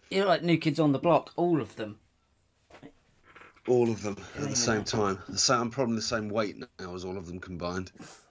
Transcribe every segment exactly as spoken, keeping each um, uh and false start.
You're like New Kids on the Block, all of them. All of them at the same time. The same, I'm probably the same weight now as all of them combined.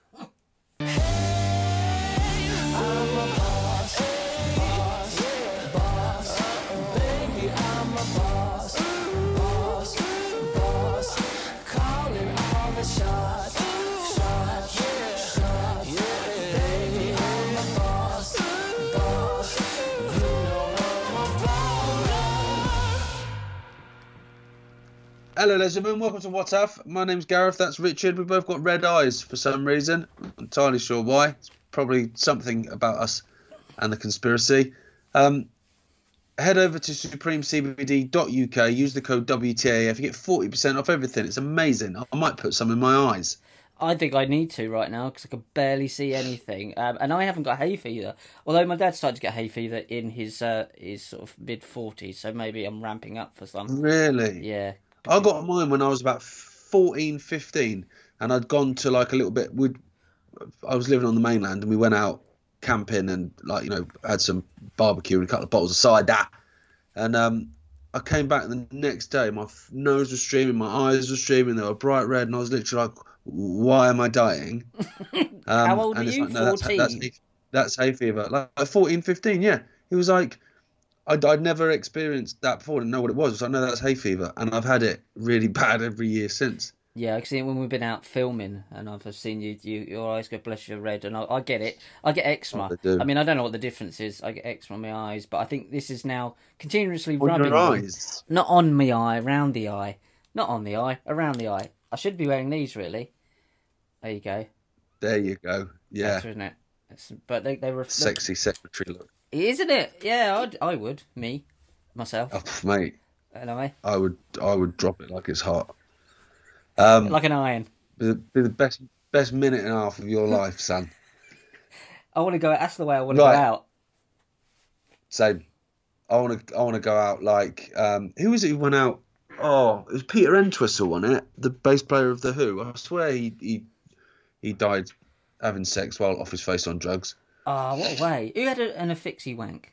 Hello, ladies and gentlemen. Welcome to What If. My name's Gareth. That's Richard. We've both got red eyes for some reason. I'm not entirely sure why. It's probably something about us and the conspiracy. Um, head over to supreme c b d dot u k. Use the code W T A F. You get forty percent off everything. It's amazing. I might put some in my eyes. I think I need to right now because I can barely see anything, um, and I haven't got hay fever. Although my dad started to get hay fever in his uh, his sort of mid forties, so maybe I'm ramping up for some. Really? Yeah. I got mine when I was about fourteen, fifteen, and I'd gone to like a little bit. We'd, I was living on the mainland, and we went out camping and like you know had some barbecue and a couple of bottles of cider. And um, I came back the next day. My f- nose was streaming, my eyes were streaming. They were bright red, and I was literally like, "Why am I dying?" Um, How old and were it's you? like, no, that's, fourteen? that's, that's, that's hay fever. Like, like fourteen, fifteen, yeah. He was like. I'd, I'd never experienced that before. I didn't know what it was. So I know that's hay fever, and I've had it really bad every year since. Yeah, I've seen it when we've been out filming, and I've seen you, you your eyes go bless you red, and I, I get it. I get eczema. Oh, they do. I mean, I don't know what the difference is. I get eczema on my eyes, but I think this is now continuously On rubbing your them. eyes? Not on my eye, around the eye. Not on the eye, around the eye. I should be wearing these, really. There you go. There you go. Yeah. Better, isn't it? It's, but they, they were... Sexy secretary look. Isn't it? Yeah, I'd, I would. Me. Myself. Oh, mate. Anyway. I would I would drop it like it's hot. Um, Like an iron. Be the, be the best best minute and a half of your life, son. I want to go... That's the way I want to Right. go out. Same. I want to I want to go out like... Um, who was it who went out? Oh, it was Peter Entwistle, wasn't it? The bass player of The Who. I swear he he, he died having sex while off his face on drugs. Ah, oh, what a way. Who had a, an affixie wank?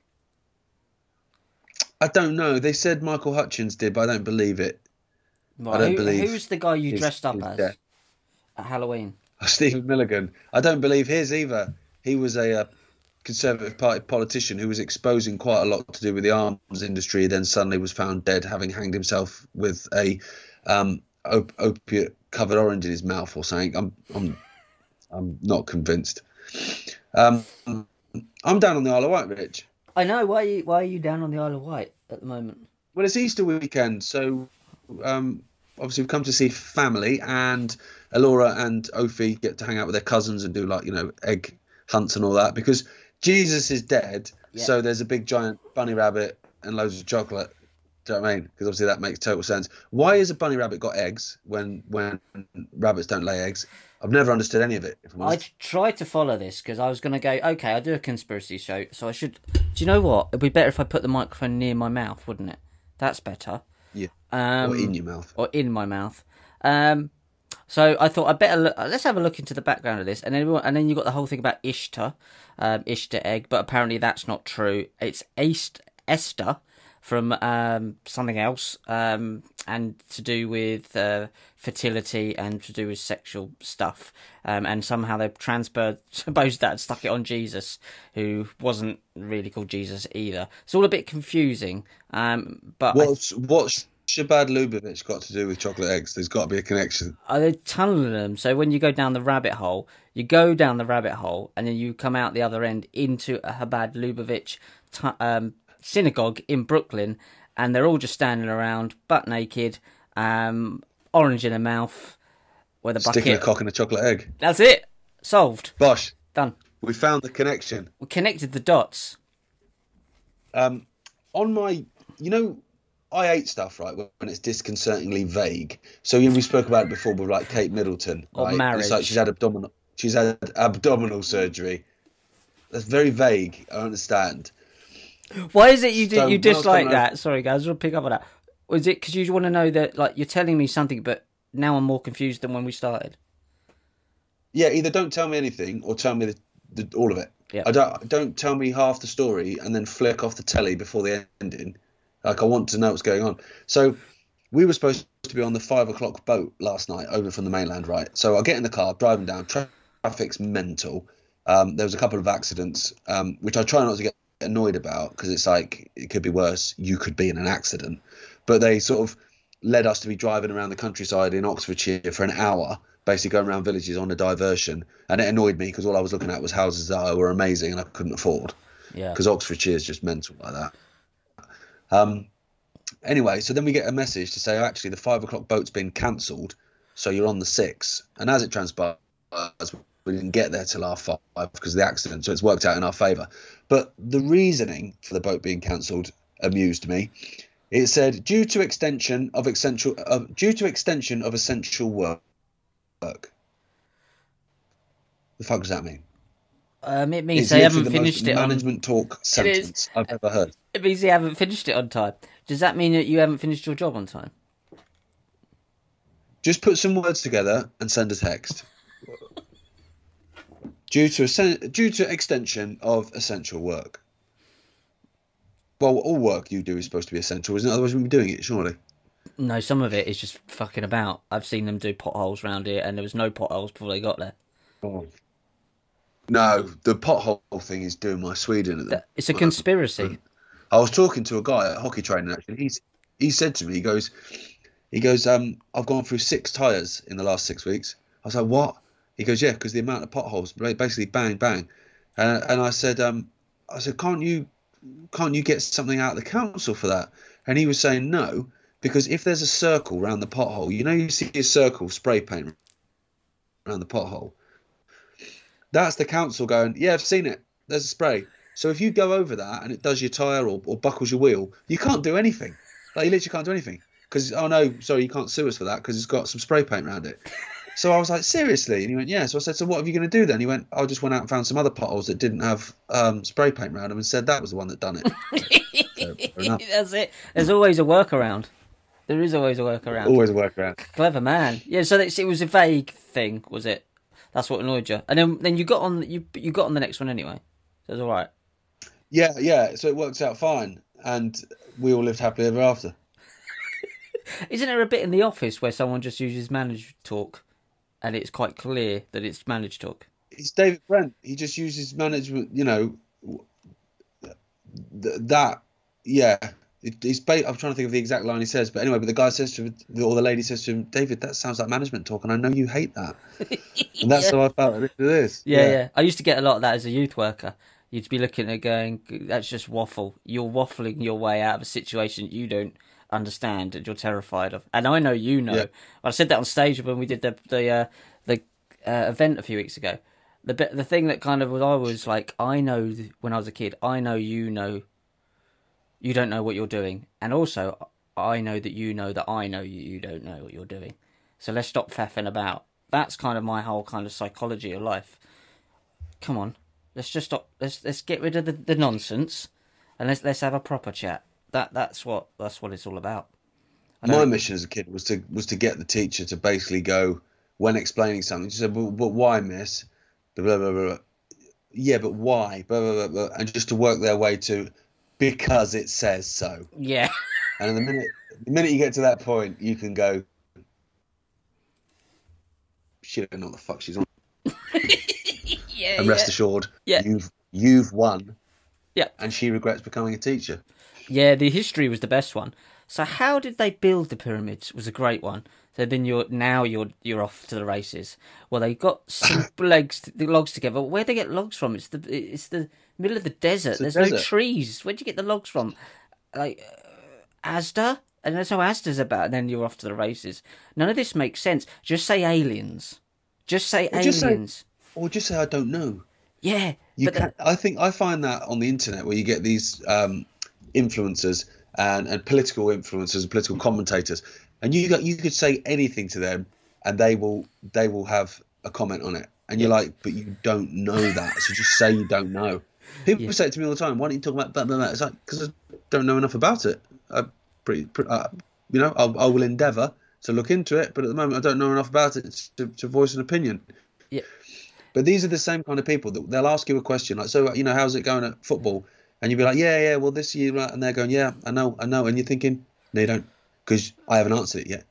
I don't know. They said Michael Hutchins did, but I don't believe it. Right. I don't Who, believe Who's the guy you his- dressed up his as death. at Halloween? Stephen Milligan. I don't believe his either. He was a uh, Conservative Party politician who was exposing quite a lot to do with the arms industry, then suddenly was found dead, having hanged himself with a um, op- opiate-covered orange in his mouth or something. I'm, I'm, I'm not convinced. Um, I'm down on the Isle of Wight, Rich. I know. Why are you, why are you down on the Isle of Wight at the moment? Well, it's Easter weekend, so um, obviously we've come to see family, and Elora and Ophi get to hang out with their cousins and do like you know egg hunts and all that because Jesus is dead. Yeah. So there's a big giant bunny rabbit and loads of chocolate. Do you know what I mean? Because obviously that makes total sense. Why has a bunny rabbit got eggs when when rabbits don't lay eggs? I've never understood any of it. If I'm I honest. tried to follow this because I was going to go, okay, I do a conspiracy show, so I should... Do you know what? It'd be better if I put the microphone near my mouth, wouldn't it? That's better. Yeah. Um, or in your mouth. Or in my mouth. Um, so I thought I'd better... Look, let's have a look into the background of this. And then and then you got the whole thing about Ishtar, um, Ishtar egg, but apparently that's not true. It's East, Esther from um, something else, um, and to do with uh, fertility and to do with sexual stuff. Um, and somehow they've transposed that and stuck it on Jesus, who wasn't really called Jesus either. It's all a bit confusing. Um, but I, What's what's Shabad Lubavitch got to do with chocolate eggs? There's got to be a connection. are they tunneling them? So when you go down the rabbit hole, you go down the rabbit hole, and then you come out the other end into a Chabad Lubavitch t- um, synagogue in Brooklyn, and they're all just standing around, butt naked, um, orange in their mouth, with a Sticking a bucket. cock in a chocolate egg. That's it. Solved. Bosh. Done. We found the connection. We connected the dots. Um, on my, you know, I hate stuff, right, when it's disconcertingly vague. So yeah, we spoke about it before with like Kate Middleton. Or Right? marriage. It's like she's had abdominal, she's had abdominal surgery. That's very vague. I understand. Why is it you So, you when I was dislike coming that? Sorry, guys, I'll pick up on that. Was it because you want to know that, like, you're telling me something, but now I'm more confused than when we started? Yeah, either don't tell me anything or tell me the, the, all of it. Yeah. I don't don't tell me half the story and then flick off the telly before the ending. Like, I want to know what's going on. So we were supposed to be on the five o'clock boat last night over from the mainland, right? So I get in the car, driving down. Traffic's mental. Um, there was a couple of accidents, um, which I try not to get annoyed about because it's like it could be worse. You could be in an accident, but they sort of led us to be driving around the countryside in Oxfordshire for an hour, basically going around villages on a diversion, and it annoyed me because all I was looking at was houses that were amazing and I couldn't afford. Yeah. Because Oxfordshire is just mental like that. Um. Anyway, so then we get a message to say, oh, actually, the five o'clock boat's been cancelled, so you're on the six. And as it transpires, we didn't get there till half five because of the accident, so it's worked out in our favour. But the reasoning for the boat being cancelled amused me. It said due to extension of essential, uh, due to extension of essential work. The fuck does that mean? Um, it means It's they literally haven't the most finished it on. management talk sentence I've ever heard. It means they haven't finished it on time. Does that mean that you haven't finished your job on time? Just put some words together and send a text. Due to a, due to extension of essential work. Well, all work you do is supposed to be essential, isn't it? Otherwise, we wouldn't be doing it, surely. No, some of it is just fucking about. I've seen them do potholes round here, and there was no potholes before they got there. Oh. No, the pothole thing is doing my Sweden at the It's a conspiracy. I was talking to a guy at hockey training actually. He's he said to me, he goes, he goes, um, I've gone through six tyres in the last six weeks. I was like, what? He goes, yeah, because the amount of potholes, basically bang bang. And and I said, um, I said, can't you, can't you get something out of the council for that? And he was saying no, because if there's a circle around the pothole, you know, you see a circle spray paint around the pothole. That's the council going, yeah, I've seen it. There's a spray. So if you go over that and it does your tyre or, or buckles your wheel, you can't do anything. Like, you literally can't do anything. Because, oh no, sorry, you can't sue us for that because it's got some spray paint around it. So I was like, seriously? And he went, yeah. So I said, so what are you going to do then? He went, I just went out and found some other potholes that didn't have um, spray paint around them and said that was the one that done it. So, that's it. There's always a workaround. There is always a workaround. Always a workaround. Clever man. Yeah, so it was a vague thing, was it? That's what annoyed you. And then then you got on you you got on the next one anyway. So it was all right. Yeah, yeah. So it works out fine. And we all lived happily ever after. Isn't there a bit in The Office where someone just uses managed talk and it's quite clear that it's managed talk? It's David Brent. He just uses management, you know, th- that, yeah. It, it's ba- I'm trying to think of the exact line he says. But anyway, but the guy says to him, or the lady says to him, David, that sounds like management talk, and I know you hate that. And that's yeah. how I felt it is. Yeah, yeah, yeah. I used to get a lot of that as a youth worker. You'd be looking at it going, that's just waffle. You're waffling your way out of a situation you don't understand and you're terrified of. And I know you know. Yeah. I said that on stage when we did the the uh, the uh, event a few weeks ago. The bit, the thing that kind of was, I was like, I know when I was a kid, I know you know. You don't know what you're doing. And also, I know that you know that I know you, you don't know what you're doing. So let's stop faffing about. That's kind of my whole kind of psychology of life. Come on. Let's just stop. Let's let's get rid of the, the nonsense and let's let's have a proper chat. That that's what that's what it's all about. My mission as a kid was to was to get the teacher to basically go, when explaining something, she said, but, but why, miss? Blah, blah, blah, blah. Yeah, but why? Blah, blah, blah, blah. And just to work their way to, because it says so. Yeah. And the minute the minute you get to that point, you can go, she don't know what the fuck she's on. yeah. And rest yeah. assured, yeah. you've you've won. Yeah. And she regrets becoming a teacher. Yeah, the history was the best one. So how did they build the pyramids? Was a great one. So then you're now you're you're off to the races. Well, they got some legs, the logs together. Where'd they get logs from? It's the it's the middle of the desert. The There's desert. no trees. Where'd you get the logs from? Like uh, Asda, and that's how Asda's about. And then you're off to the races. None of this makes sense. Just say aliens. Just say Or aliens. just say, or just say I don't know. Yeah, You but can, I think I find that on the internet where you get these um, influencers and, and political influencers and political commentators, and you got you could say anything to them, and they will they will have a comment on it, and you're Yeah. like, but you don't know that, so just say you don't know. People Yeah. say it to me all the time. Why don't you talk about that? Blah, blah, blah? It's like because I don't know enough about it. I pretty, pretty uh, you know, I'll, I will endeavour to look into it, but at the moment I don't know enough about it to, to voice an opinion. Yeah. But these are the same kind of people that they'll ask you a question like, so, you know, how's it going at football? And you'd be like, yeah, yeah, well, this year, right? And they're going, yeah, I know, I know. And you're thinking, no, you don't, because I haven't answered it yet.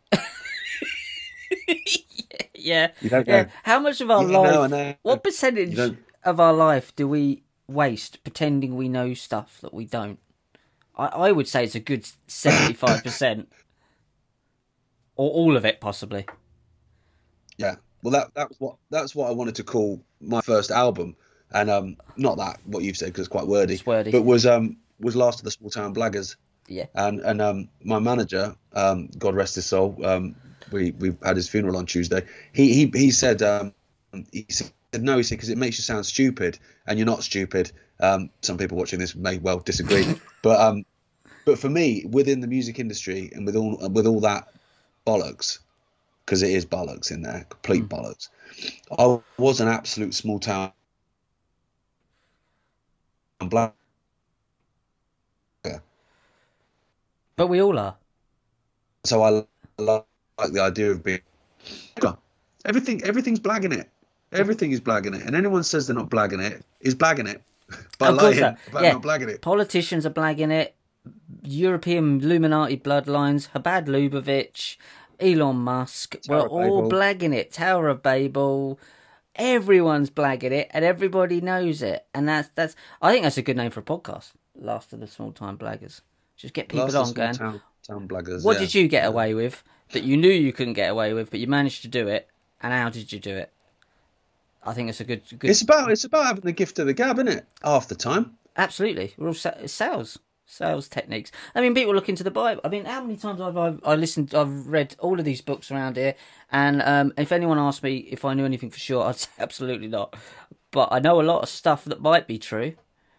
yeah. You don't yeah. know. How much of our Yeah, life, no, I know. what percentage of our life do we waste pretending we know stuff that we don't? I, I would say it's a good seventy-five percent. Or all of it, possibly. Yeah. Well, that that was what that's what I wanted to call my first album, and um, not that what you've said because it's quite wordy, It's wordy. but was um was Last of the Small Town Blaggers. Yeah. And and um my manager, um God rest his soul, um we we had his funeral on Tuesday. He he he said um he said no, he said because it makes you sound stupid, and you're not stupid. Um, some people watching this may well disagree, but um, but for me, within the music industry and with all with all that bollocks, because it is bollocks in there, complete mm. bollocks. I was an absolute small town black. But we all are. So I like the idea of being everything. Everything's blagging it. Everything is blagging it, and anyone says they're not blagging it is blagging it by of lying so. about yeah. not blagging it. Politicians are blagging it. European Illuminati bloodlines, Habad Lubavitch, Elon Musk, Tower we're all Babel. blagging it. Tower of Babel, everyone's blagging it, and everybody knows it. And that's that's. I think that's a good name for a podcast. Last of the Small Time Blaggers. Just get people Last on of the going. Small Town, town blaggers. What yeah. did you get away with that you knew you couldn't get away with, but you managed to do it? And how did you do it? I think it's a good. good... It's about it's about having the gift of the gab, isn't it? Half the time. Absolutely, we're all sa- sales. Sales techniques. I mean, people look into the Bible. I mean, how many times have I, I listened, I've read all of these books around here, and um, if anyone asked me if I knew anything for sure, I'd say absolutely not. But I know a lot of stuff that might be true,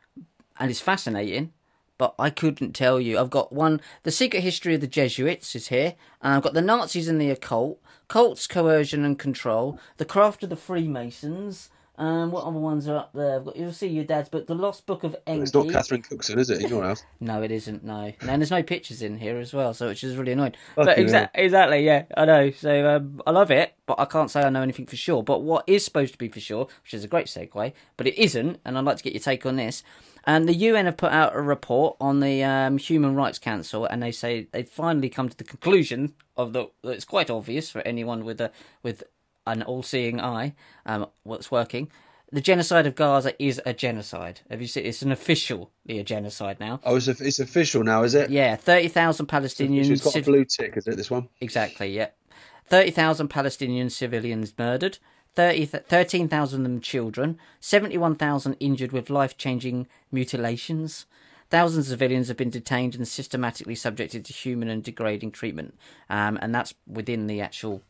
and it's fascinating, but I couldn't tell you. I've got one, The Secret History of the Jesuits is here, and I've got The Nazis and the Occult, Cults, Coercion and Control, The Craft of the Freemasons. Um, what other ones are up there? I've got, you'll see your dad's book, The Lost Book of Enki. It's not Catherine Cookson, is it? In your house? No, it isn't. No, and there's no pictures in here as well, so which is really annoying. Fucking but exa- hell. exactly, yeah, I know. So um, I love it, but I can't say I know anything for sure. But what is supposed to be for sure, which is a great segue, but it isn't, and I'd like to get your take on this. And the U N have put out a report on the um, Human Rights Council, and they say they've finally come to the conclusion of the. It's quite obvious for anyone with a with an all-seeing eye, um, what's working. The genocide of Gaza is a genocide. Have you seen? It's an officially a genocide now. Oh, it's, a, it's official now, is it? Yeah, thirty thousand Palestinians. It's got a blue tick, is it, this one? Exactly, yeah. thirty thousand Palestinian civilians murdered, thirty, thirteen thousand of them children, seventy-one thousand injured with life-changing mutilations. Thousands of civilians have been detained and systematically subjected to human and degrading treatment. Um, and that's within the actual...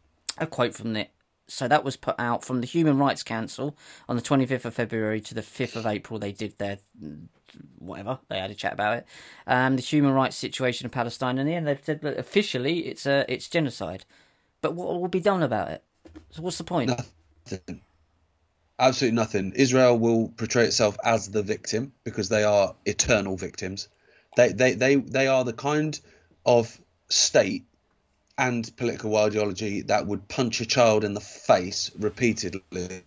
A quote from the... So that was put out from the Human Rights Council on the twenty-fifth of February to the fifth of April. They did their whatever. They had a chat about it. Um, the human rights situation in Palestine, and in the end, they've said that officially it's a it's genocide. But what will be done about it? So what's the point? Nothing. Absolutely nothing. Israel will portray itself as the victim because they are eternal victims. They they they they are the kind of state and political ideology that would punch a child in the face repeatedly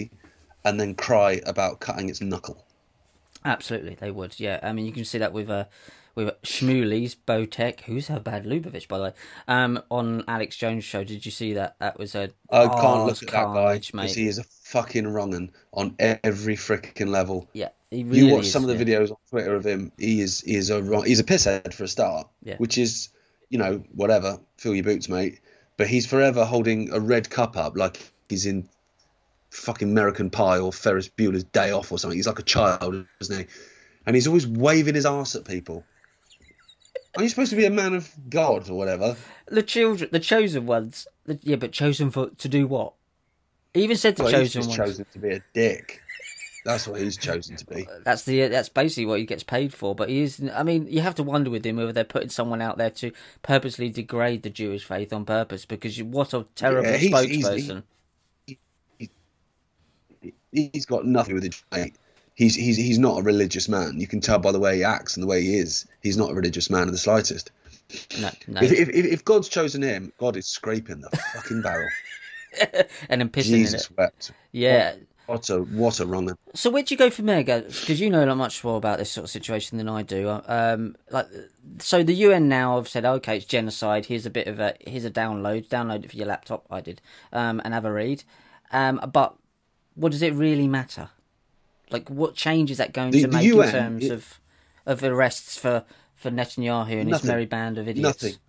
and then cry about cutting its knuckle. Absolutely, they would. Yeah, I mean, you can see that with uh, with Shmuley's Botek, who's Habad Lubavitch, by the way, um, on Alex Jones' show. Did you see that? That was a I can't look at that guy because because he is a fucking wrong'un on every freaking level. Yeah, he really you watch is, some of the yeah. videos on Twitter of him. He is he is a wrong. He's a pisshead for a start. Yeah. Which is, you know, whatever. Fill your boots, mate. But he's forever holding a red cup up like he's in fucking American Pie or Ferris Bueller's Day Off or something. He's like a child, isn't he? And he's always waving his arse at people. Are you supposed to be a man of God or whatever? The children, the chosen ones. The, yeah, but chosen for to do what? He even said the Well, he's chosen just ones. chosen to be a dick. That's what he's chosen to be. That's the that's basically what he gets paid for. But he is. I mean, you have to wonder with him whether they're putting someone out there to purposely degrade the Jewish faith on purpose. Because you, what a terrible Yeah, he's- he's- spokesperson. He's got nothing with it. Mate. He's he's he's not a religious man. You can tell by the way he acts and the way he is. He's not a religious man in the slightest. No, no. If, if if God's chosen him, God is scraping the fucking barrel. And then pissing Jesus in it. wept. Yeah. What a what a wrong. So where'd you go from there, because you know not much more about this sort of situation than I do. Um, like, so the U N now have said, okay, it's genocide. Here's a bit of a here's a download. Download it for your laptop. I did, um, and have a read. Um, but what does it really matter? Like, what change is that going The, to the make U N, in terms it, of of arrests for for Netanyahu and nothing, his merry band of idiots? Nothing.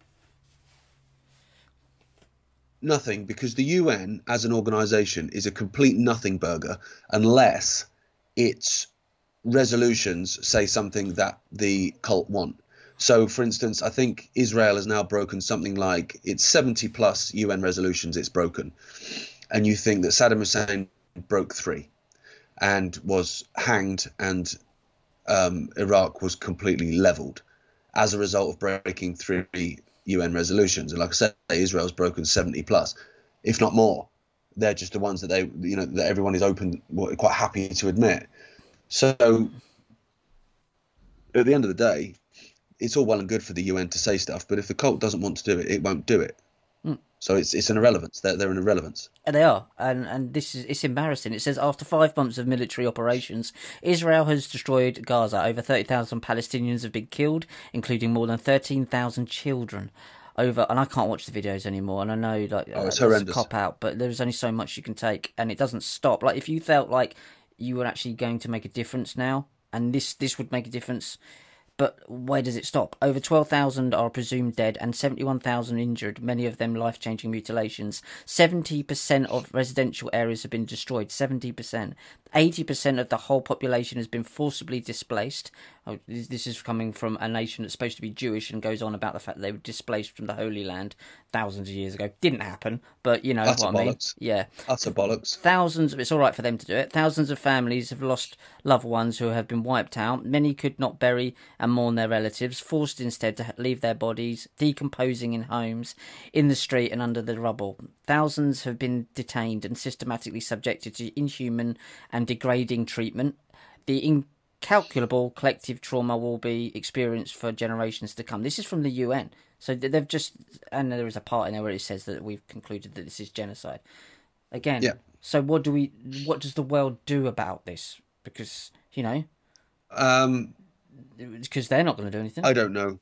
Nothing, because the U N as an organisation is a complete nothing burger unless its resolutions say something that the cult want. So, for instance, I think Israel has now broken something like it's seventy plus U N resolutions it's broken. And you think that Saddam Hussein broke three and was hanged, and um, Iraq was completely leveled as a result of breaking three U N resolutions. And like I said, Israel's broken seventy plus, if not more. They're just the ones that they, you know, that everyone is open, quite happy to admit. So at the end of the day, it's all well and good for the U N to say stuff, but if the cult doesn't want to do it, it won't do it. Mm. So it's it's an irrelevance. They're they're an irrelevance. And they are, and and this is it's embarrassing. It says after five months of military operations, Israel has destroyed Gaza. Over thirty thousand Palestinians have been killed, including more than thirteen thousand children. Over, and I can't watch the videos anymore. And I know, like, oh, it's uh, horrendous. It's a cop out, but there's only so much you can take, and it doesn't stop. Like, if you felt like you were actually going to make a difference now, and this this would make a difference. But where does it stop? Over twelve thousand are presumed dead and seventy-one thousand injured, many of them life-changing mutilations. seventy percent of residential areas have been destroyed, seventy percent. eighty percent of the whole population has been forcibly displaced. Oh, this is coming from a nation that's supposed to be Jewish and goes on about the fact that they were displaced from the Holy Land thousands of years ago. Didn't happen, but you know Utter what bollocks. I mean. Yeah. Utter bollocks. Thousands, it's all right for them to do it. Thousands of families have lost loved ones who have been wiped out. Many could not bury and mourn their relatives, forced instead to leave their bodies, decomposing in homes, in the street and under the rubble. Thousands have been detained and systematically subjected to inhuman and degrading treatment. The incalculable collective trauma will be experienced for generations to come. This is from the U N. So they've just, and there is a part in there where it says that we've concluded that this is genocide. Again, yeah. So what do we, what does the world do about this? Because, you know, um, because they're not going to do anything. I don't know.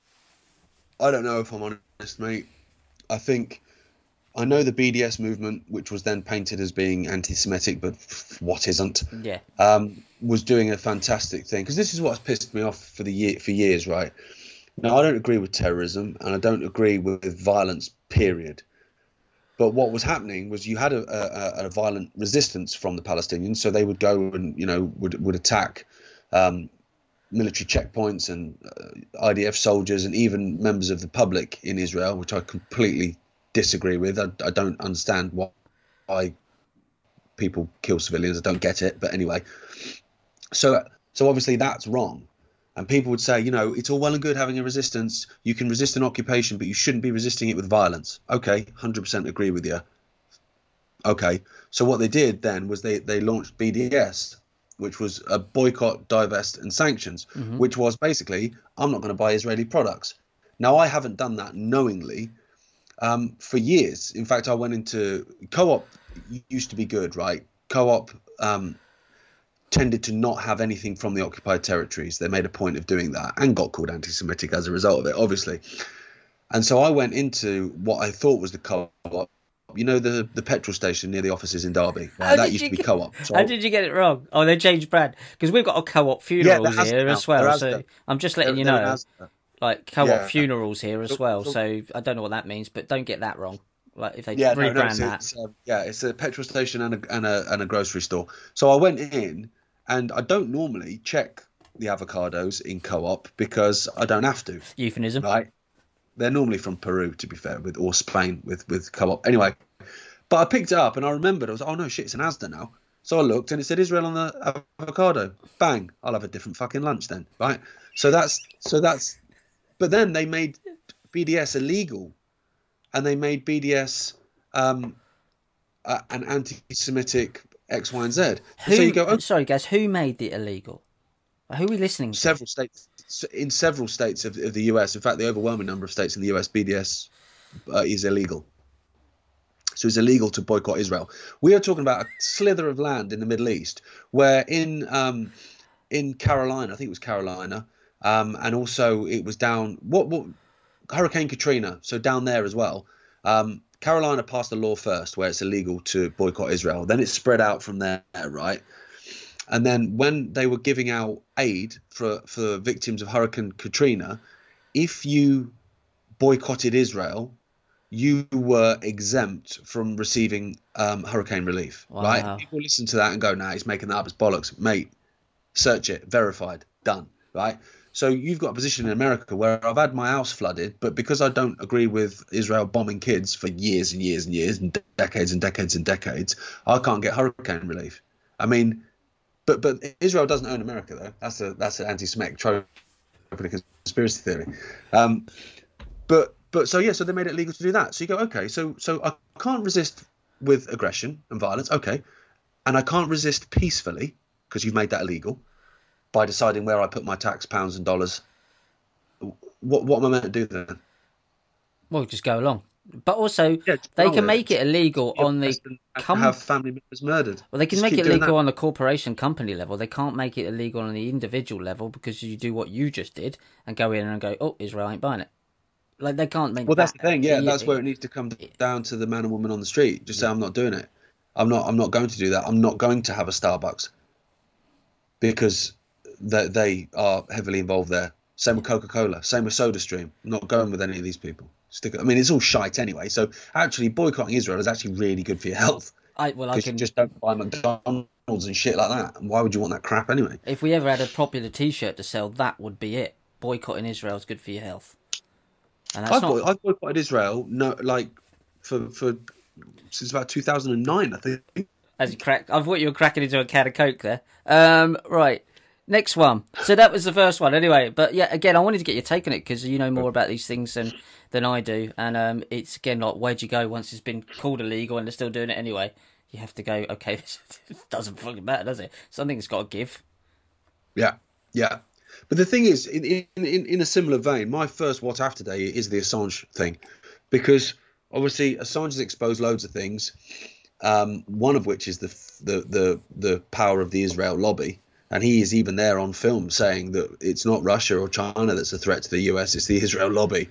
I don't know if I'm honest, mate. I think I know the B D S movement, which was then painted as being anti-Semitic, but what isn't? Yeah. Um, was doing a fantastic thing, because this is what's pissed me off for the year for years, right? Now, I don't agree with terrorism, and I don't agree with violence, period. But what was happening was you had a, a, a violent resistance from the Palestinians, so they would go and, you know, would would attack um, military checkpoints and uh, I D F soldiers and even members of the public in Israel, which I completely disagree with. I, I don't understand why, why people kill civilians. I don't get it. But anyway, so so obviously that's wrong. And people would say, you know, it's all well and good having a resistance. You can resist an occupation, but you shouldn't be resisting it with violence. Okay, one hundred percent agree with you. Okay, so what they did then was they, they launched B D S, which was a boycott, divest and sanctions, mm-hmm. which was basically, I'm not going to buy Israeli products. Now, I haven't done that knowingly um, for years. In fact, I went into Co-op used to be good, right? Co-op um, tended to not have anything from the occupied territories. They made a point of doing that and got called anti-Semitic as a result of it, obviously. And so I went into what I thought was the Co-op. You know, the, the petrol station near the offices in Derby? Right? That used to be get, Co-op. So how did you get it wrong? Oh, they changed brand. Because we've got a Co-op funerals yeah, here now. as well. So there. I'm just letting there, you there know. Like, Co-op yeah. funerals here as so, well. So, so I don't know what that means, but don't get that wrong. Like, if they yeah, rebrand no, no, it's, that. It's, um, yeah, it's a petrol station and a, and, a, and a grocery store. So I went in, and I don't normally check the avocados in Co-op because I don't have to. Euphemism. Right? They're normally from Peru, to be fair, with or Spain with, with Co-op. Anyway, but I picked it up and I remembered, I was like, oh no, shit, it's an Asda now. So I looked and it said Israel on the avocado. Bang, I'll have a different fucking lunch then, right? So that's, so that's, but then they made B D S illegal and they made B D S um, uh, an anti-Semitic X, Y, and Z. Who, so you go, oh, sorry, guys, who made it illegal? Who are we listening to? Several states. In several states of, of the U S, in fact, the overwhelming number of states in the U S, B D S uh, is illegal. So it's illegal to boycott Israel. We are talking about a slither of land in the Middle East where in um, in Carolina, I think it was Carolina, um, and also it was down what what Hurricane Katrina, so down there as well. Um, Carolina passed a law first where it's illegal to boycott Israel. Then it spread out from there, right? And then when they were giving out aid for for victims of Hurricane Katrina, if you boycotted Israel, you were exempt from receiving um, hurricane relief, Wow. right? People listen to that and go, nah, he's making that up, it's bollocks. Mate, search it, verified, done, right? So you've got a position in America where I've had my house flooded, but because I don't agree with Israel bombing kids for years and years and years and decades and decades and decades, I can't get hurricane relief. I mean, but but Israel doesn't own America, though. That's a that's an anti-Semitic trope and a conspiracy theory. Um, but but so yeah, so they made it legal to do that. So you go, okay, so so I can't resist with aggression and violence, okay, and I can't resist peacefully because you've made that illegal by deciding where I put my tax pounds and dollars. What what am I meant to do then? Well, just go along. But also, Yeah, they roll can with make it illegal You're on the arrested and com- have family members murdered. well, they can Just make keep it doing illegal that. on the corporation company level. They can't make it illegal on the individual level because you do what you just did and go in and go, oh, Israel ain't buying it. Like they can't make. Well, that's the that thing. Yeah, e- that's where it needs to come down to the man and woman on the street. Just say, I'm not doing it. I'm not. I'm not going to do that. I'm not going to have a Starbucks because they, they are heavily involved there. Same with Coca-Cola. Same with SodaStream. I'm not going with any of these people. Stick. I mean, it's all shite anyway. So actually, boycotting Israel is actually really good for your health. I well, I Because can you just don't buy McDonald's and shit like that. And why would you want that crap anyway? If we ever had a popular T-shirt to sell, that would be it. Boycotting Israel is good for your health. And that's I've, not. boy- I've boycotted Israel. No, like for for since about two thousand nine, I think. As you crack, I thought you were cracking into a can of Coke there. Um, right, next one. So that was the first one, anyway. But yeah, again, I wanted to get your take on it because you know more about these things than than I do. And um, it's again like, where'd you go once it's been called illegal and they're still doing it anyway? You have to go. Okay, this doesn't fucking matter, does it? Something's got to give. Yeah, yeah. But the thing is, in in in, in a similar vein, my first what after day is the Assange thing, because obviously Assange has exposed loads of things. Um, one of which is the, the the the power of the Israel lobby, and he is even there on film saying that it's not Russia or China that's a threat to the U S, it's the Israel lobby.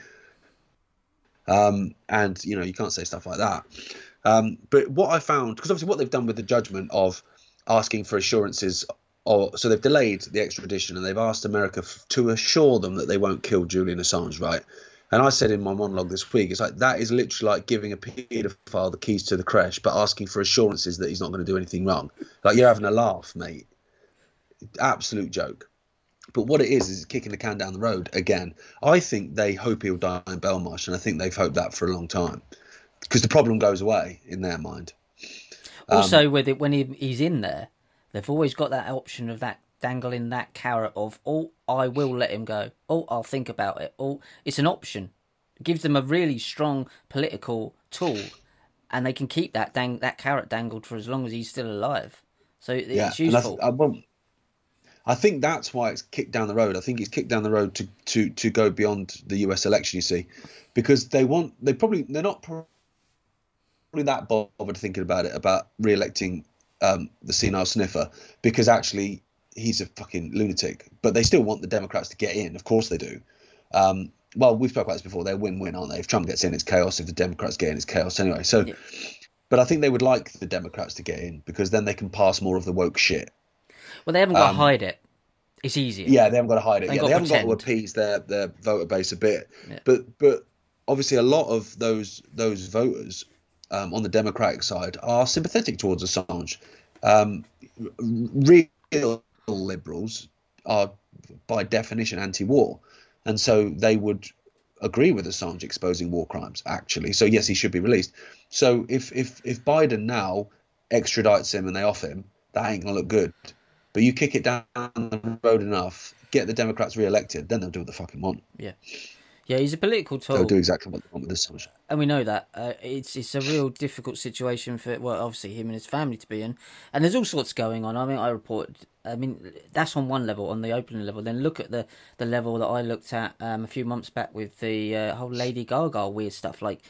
Um, and you know you can't say stuff like that. Um, but what I found, because obviously what they've done with the judgment of asking for assurances, or so they've delayed the extradition and they've asked America f- to assure them that they won't kill Julian Assange, right? And I said in my monologue this week, it's like that is literally like giving a paedophile the keys to the creche, but asking for assurances that he's not going to do anything wrong. Like you're having a laugh, mate. Absolute joke. But what it is is kicking the can down the road again. I think they hope he'll die in Belmarsh, and I think they've hoped that for a long time because the problem goes away in their mind. Also, um, with it when he, he's in there, they've always got that option of that dangling that carrot of, oh, I will let him go. Oh, I'll think about it. Oh, it's an option. It gives them a really strong political tool, and they can keep that dang that carrot dangled for as long as he's still alive. So it's yeah, useful. I, well, I think that's why it's kicked down the road. I think it's kicked down the road to, to, to go beyond the U S election, you see, because they want they probably they're not probably that bothered thinking about it about re-electing um, the senile sniffer because actually he's a fucking lunatic. But they still want the Democrats to get in. Of course they do. Um, well, we've spoken about this before. They're win-win, aren't they? If Trump gets in, it's chaos. If the Democrats get in, it's chaos anyway. So, yeah. But I think they would like the Democrats to get in because then they can pass more of the woke shit. Well, they haven't got um, to hide it. It's easier. Yeah, they haven't got to hide it. They yeah, got they haven't pretend. got to appease their, their voter base a bit. Yeah. But but obviously a lot of those those voters um, on the Democratic side are sympathetic towards Assange. Um, real liberals are by definition anti-war, and so they would agree with Assange exposing war crimes. Actually, so yes, he should be released. So if if if Biden now extradites him and they off him, that ain't gonna look good. But you kick it down the road enough, get the Democrats re-elected, then they'll do what they fucking want. Yeah, yeah, he's a political tool. They'll do exactly what they want with Assange. And we know that. Uh, it's it's a real difficult situation for, well, obviously him and his family to be in. And there's all sorts going on. I mean, I reported, I mean, that's on one level, on the opening level. Then look at the, the level that I looked at um, a few months back with the uh, whole Lady Gaga weird stuff. Like,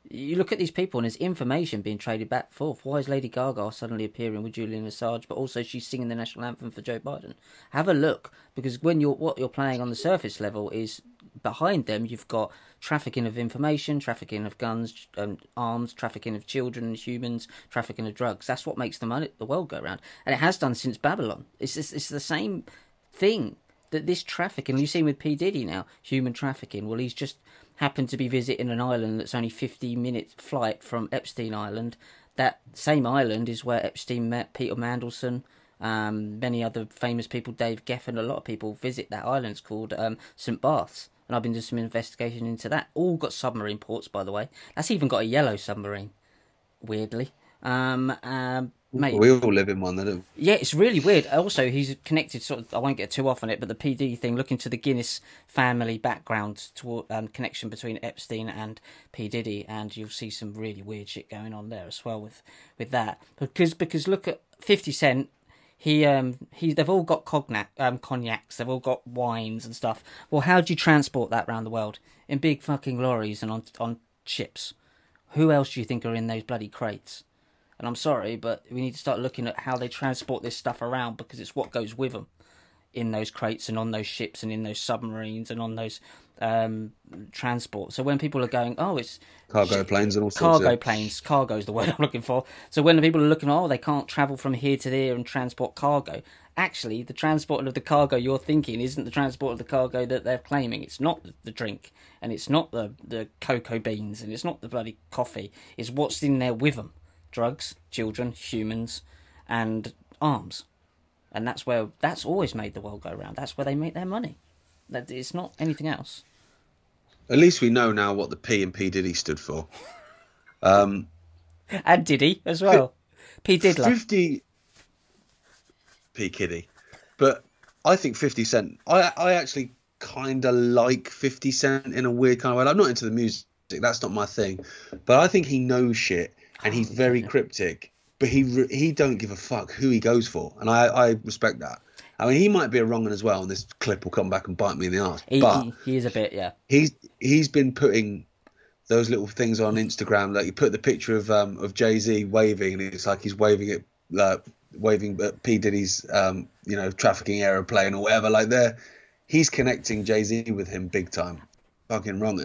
You look at these people and there's information being traded back and forth. Why is Lady Gaga suddenly appearing with Julian Assange, but also she's singing the national anthem for Joe Biden? Have a look, because when you're what you're playing on the surface level is behind them. You've got trafficking of information, trafficking of guns, um, arms, trafficking of children, humans, trafficking of drugs. That's what makes the money, the world go round, and it has done since Babylon. It's it's, it's the same thing. That this trafficking, you've seen with P. Diddy now, human trafficking. Well, he's just happened to be visiting an island that's only fifty minutes flight from Epstein Island. That same island is where Epstein met Peter Mandelson, um, many other famous people, Dave Geffen, a lot of people visit that island. It's called um, Saint Barths. And I've been doing some investigation into that. All got submarine ports, by the way. That's even got a yellow submarine, weirdly. Um, um, Mate, we all live in one, don't we? Yeah, it's really weird. Also, he's connected, sort of, I won't get too off on it, but the P D thing, looking to the Guinness family background, to, um, connection between Epstein and P. Diddy, and you'll see some really weird shit going on there as well with, with that. Because because look at fifty Cent, he um he they've all got cognac, um, cognacs, they've all got wines and stuff. Well, how do you transport that around the world? In big fucking lorries and on on ships. Who else do you think are in those bloody crates? And I'm sorry, but we need to start looking at how they transport this stuff around, because it's what goes with them in those crates and on those ships and in those submarines and on those um, transports. So when people are going, oh, it's... Cargo planes and all sorts. Cargo yeah. planes. Cargo is the word I'm looking for. So when the people are looking, oh, they can't travel from here to there and transport cargo. Actually, the transport of the cargo you're thinking isn't the transport of the cargo that they're claiming. It's not the drink, and it's not the, the cocoa beans, and it's not the bloody coffee. It's what's in there with them. Drugs, children, humans, and arms. And that's where that's always made the world go round. That's where they make their money. That it's not anything else. At least we know now what the P and P Diddy stood for. Um, and Diddy as well. P Diddler. fifty P Kiddy. But I think fifty Cent, I I actually kind of like fifty Cent in a weird kind of way. I'm not into the music. That's not my thing. But I think he knows shit. And he's very cryptic, but he he don't give a fuck who he goes for, and I, I respect that. I mean, he might be a wrong one as well, and this clip will come back and bite me in the arse. He, but he, he is a bit, yeah. He's he's been putting those little things on Instagram, like you put the picture of um of Jay-Z waving, and it's like he's waving it, uh, waving at P Diddy's um you know trafficking aeroplane or whatever. Like there, he's connecting Jay-Z with him big time. Fucking wrong.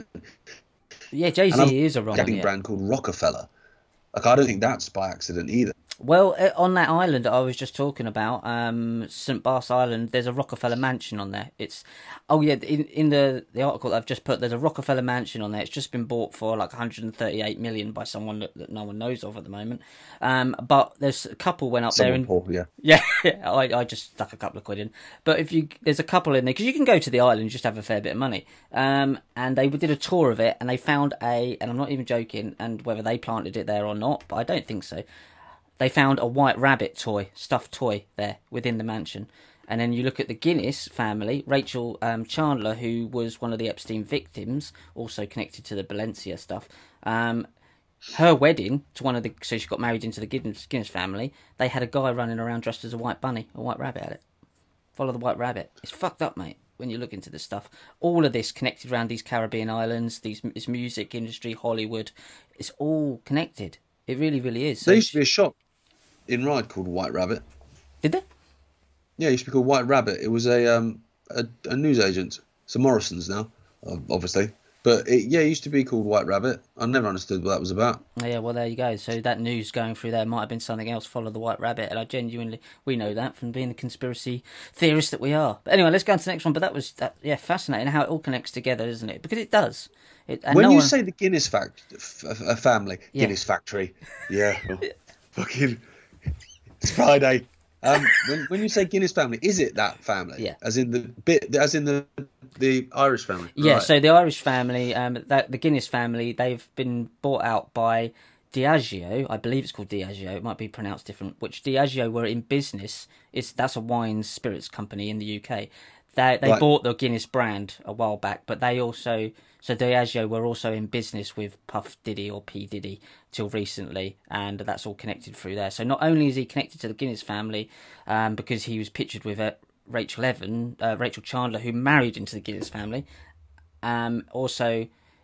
Yeah, Jay-Z is a wrong one. Yeah. Brand called Rockefeller. Like, I don't think that's by accident either. Well, on that island that I was just talking about, um, Saint Barths Island, there's a Rockefeller mansion on there. It's, oh yeah, in, in the, the article that I've just put, there's a Rockefeller mansion on there. It's just been bought for like one hundred thirty-eight million by someone that, that no one knows of at the moment. Um, but there's a couple went up Someone there and poor, yeah, yeah, I, I just stuck a couple of quid in. But if you, there's a couple in there because you can go to the island and just have a fair bit of money. Um, and they did a tour of it and they found a, and I'm not even joking, and whether they planted it there or not, but I don't think so. They found a white rabbit toy, stuffed toy there within the mansion. And then you look at the Guinness family, Rachel um, Chandler, who was one of the Epstein victims, also connected to the Valencia stuff. Um, her wedding to one of the, so she got married into the Guinness, Guinness family. They had a guy running around dressed as a white bunny, a white rabbit at it. Follow the white rabbit. It's fucked up, mate, when you look into this stuff. All of this connected around these Caribbean islands, these this music industry, Hollywood. It's all connected. It really, really is. So there used to be a shop in Ryde called White Rabbit. Did there? Yeah, it used to be called White Rabbit. It was a um a, a newsagent. It's a Morrison's now, obviously. But it, yeah, it used to be called White Rabbit. I never understood what that was about. Yeah, well, there you go. So that news going through there might have been something else. Follow the White Rabbit, and I genuinely, we know that from being the conspiracy theorists that we are. But anyway, let's go on to the next one. But that was, that, yeah, fascinating how it all connects together, isn't it? Because it does. It, and when no you one... say the Guinness fact, f- a family, Yeah. Guinness factory, yeah, well, fucking, it's Friday. Um, when, when you say Guinness family, is it that family? Yeah. As in the bit, as in the the Irish family. Yeah, Right. so the Irish family, um, that the Guinness family, they've been bought out by Diageo. I believe it's called Diageo. It might be pronounced different. Which Diageo were in business. It's that's a wine spirits company in the U K. They they Right. bought the Guinness brand a while back, but they also so Diageo were also in business with Puff Diddy or P Diddy till recently, and that's all connected through there. So not only is he connected to the Guinness family, um, because he was pictured with uh, Rachel Evan, uh, Rachel Chandler, who married into the Guinness family. Um, also,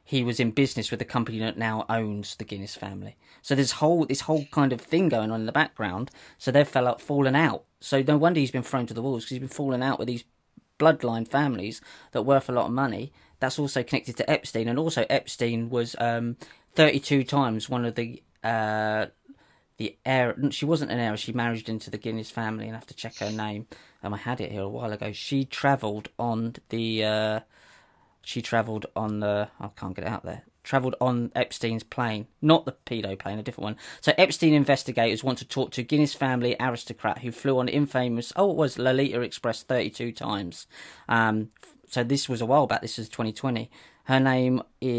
he was in business with the company that now owns the Guinness family. So there's whole this whole kind of thing going on in the background. So they've fell out, fallen out. So no wonder he's been thrown to the wolves, because he's been falling out with these bloodline families that are worth a lot of money. That's also connected to Epstein, and also Epstein was um, thirty-two times one of the uh, the heir. She wasn't an heir. She married into the Guinness family, and I have to check her name. Um, I had it here a while ago. She travelled on the. Uh, she travelled on the. I can't get it out there. Travelled on Epstein's plane, not the pedo plane, a different one. So Epstein investigators want to talk to Guinness family aristocrat who flew on infamous, oh, it was Lolita Express thirty-two times. Um, so this was a while back. This was twenty twenty. Her name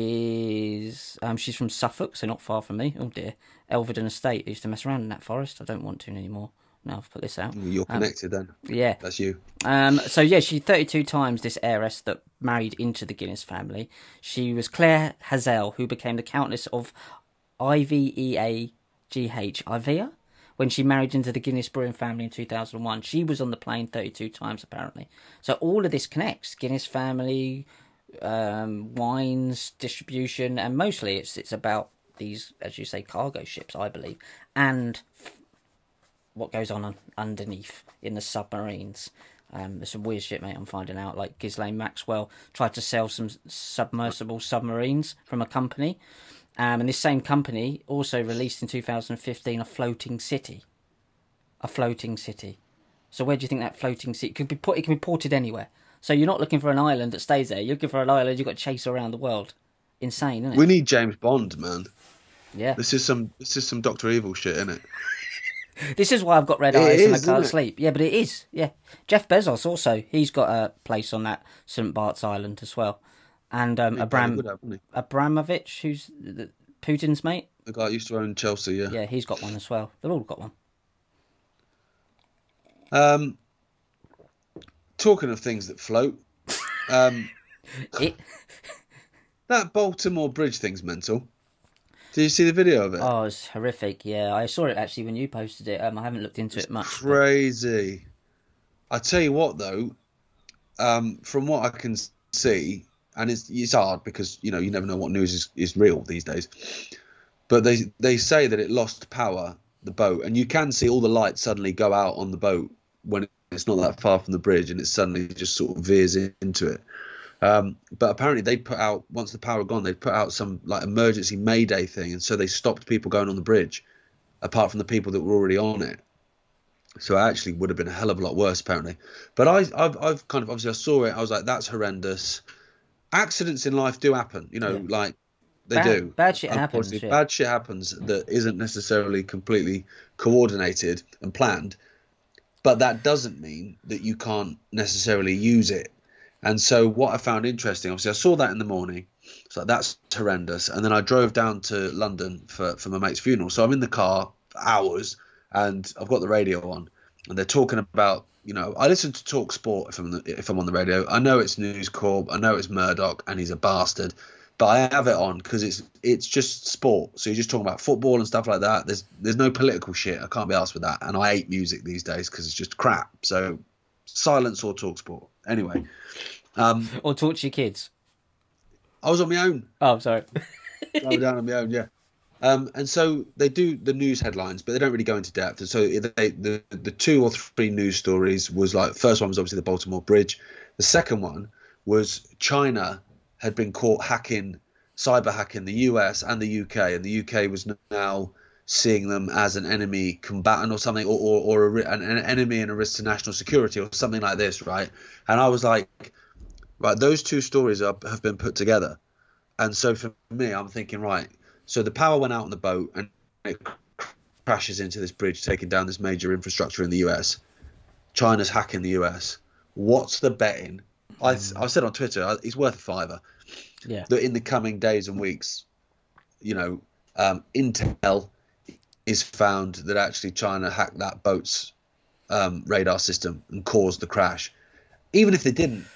is, um, she's from Suffolk, so not far from me. Oh dear, Elvedon Estate. I used to mess around in that forest. I don't want to anymore. Now I've put this out. You're connected um, then. Yeah. That's you. Um, so yeah, she thirty-two times this heiress that married into the Guinness family. She was Claire Hazel, who became the Countess of I V E A G H, Ivea, when she married into the Guinness Brewing family in two thousand one. She was on the plane thirty-two times, apparently. So all of this connects. Guinness family, um, wines, distribution, and mostly it's it's about these, as you say, cargo ships, I believe, and what goes on underneath in the submarines. Um, there's some weird shit, mate, I'm finding out. Like Ghislaine Maxwell tried to sell some submersible submarines from a company. Um, and this same company also released in two thousand fifteen a floating city. A floating city. So where do you think that floating city could be put? It can be ported anywhere. So you're not looking for an island that stays there. You're looking for an island you've got to chase around the world. Insane, isn't it? We need James Bond, man. Yeah. This is some this is some Doctor Evil shit, isn't it? This is why I've got red It eyes is, and I can't isn't it? sleep. Yeah, but it is. Yeah, Jeff Bezos also. He's got a place on that Saint Bart's Island as well. And um, He Abram would have, wouldn't he? Abramovich, who's the, Putin's mate. The guy who used to own Chelsea, yeah. Yeah, he's got one as well. They've all got one. Um, talking of things that float, um, It. that Baltimore Bridge thing's mental. Did you see the video of it? Oh, it's horrific. Yeah, I saw it actually when you posted it. Um, I haven't looked into It's it much. but- crazy. I tell you what, though, um, from what I can see, and it's it's hard because you know you never know what news is, is real these days. But they they say that it lost power, the boat, and you can see all the lights suddenly go out on the boat when it's not that far from the bridge, and it suddenly just sort of veers in, into it. Um, but apparently they put out, once the power had gone, they put out some like emergency mayday thing, and so they stopped people going on the bridge, apart from the people that were already on it. So it actually would have been a hell of a lot worse, apparently. But I, I've, I've kind of obviously I saw it. I was like, that's horrendous. Accidents in life do happen, you know, Yeah. like they Bad- do. bad shit happens, Unfortunately, yeah. Bad shit happens that isn't necessarily completely coordinated and planned, but that doesn't mean that you can't necessarily use it. And so what I found interesting, obviously, I saw that in the morning. So that's horrendous. And then I drove down to London for, for my mate's funeral. So I'm in the car for hours and I've got the radio on. And they're talking about, you know, I listen to Talk Sport if I'm, the, if I'm on the radio. I know it's News Corp. I know it's Murdoch and he's a bastard. But I have it on because it's it's just sport. So you're just talking about football and stuff like that. There's there's no political shit. I can't be asked with that. And I hate music these days because it's just crap. So silence or Talk Sport. Anyway. Um, Or talk to your kids. I was on my own. Oh, sorry. I was down on my own, yeah. Um, and so they do the news headlines, but they don't really go into depth. And so they, the the two or three news stories was like, first one was obviously the Baltimore Bridge. The second one was China had been caught hacking, cyber hacking the U S and the U K, and the U K was now seeing them as an enemy combatant or something, or or, or a, an, an enemy and a risk to national security or something like this, right? And I was like, right, those two stories are, have been put together. And so for me, I'm thinking, right, so the power went out on the boat and it crashes into this bridge, taking down this major infrastructure in the U S. China's hacking the U S. What's the betting? I, I said on Twitter, it's worth a fiver. Yeah. That in the coming days and weeks, you know, um, intel is found that actually China hacked that boat's um, radar system and caused the crash. Even if they didn't,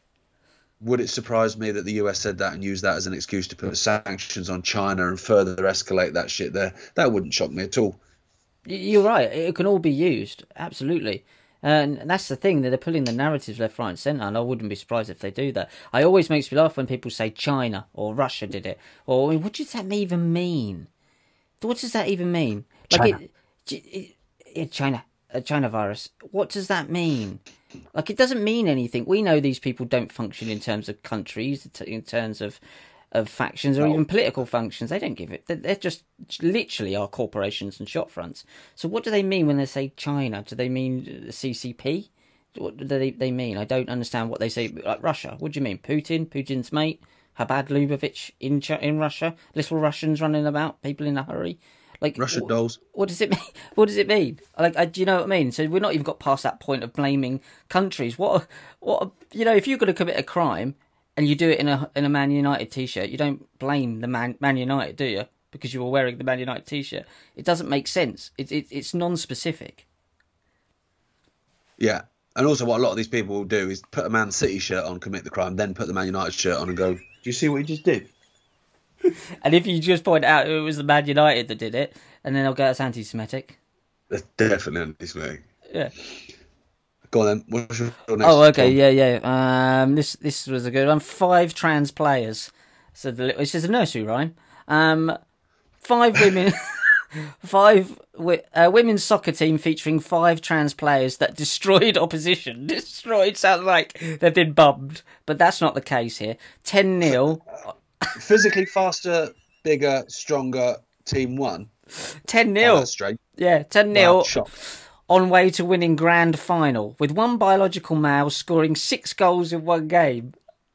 would it surprise me that the U S said that and used that as an excuse to put sanctions on China and further escalate that shit there? That wouldn't shock me at all. Y- You're right. It can all be used. Absolutely. And that's the thing, that they're pulling the narratives left, right, and centre, and I wouldn't be surprised if they do that. It always makes me laugh when people say China or Russia did it, or I mean, what does that even mean? What does that even mean? Like China. it, it, it China, a China virus. What does that mean? Like, it doesn't mean anything. We know these people don't function in terms of countries, in terms of of factions, or No. even political functions. They don't give it. They're just literally our corporations and shop fronts. So what do they mean when they say China? Do they mean the C C P? What do they they mean? I don't understand what they say. Like Russia. What do you mean? Putin? Putin's mate? Habad Lubavitch in Ch- in Russia? Little Russians running about? People in a hurry? Like Russian wh- dolls. What does it mean? What does it mean? Like, I, do you know what I mean? So we're not even got past that point of blaming countries. What, what, you know, if you're going to commit a crime and you do it in a in a Man United t-shirt, you don't blame the Man Man United, do you? Because you were wearing the Man United t-shirt. It doesn't make sense. It, it it's non-specific. Yeah. And also what a lot of these people will do is put a Man City shirt on, commit the crime, then put the Man United shirt on and go, do you see what he just did? And if you just point out it was the Man United that did it, and then they'll go, it's anti-Semitic. That's definitely anti-Semitic. Yeah. Go on then. What's your next Oh, okay, one? yeah, yeah. Um, this this was a good one. Five trans players. So the, this is a nursery rhyme. Um, five women, five wi- uh, women's soccer team featuring five trans players that destroyed opposition. Destroyed sounds like they've been bummed, but that's not the case here. ten nil. Physically faster, bigger, stronger team one. ten Oh, nil. that's straight. Yeah, ten Wow, nil. shock. On way to winning grand final, with one biological male scoring six goals in one game.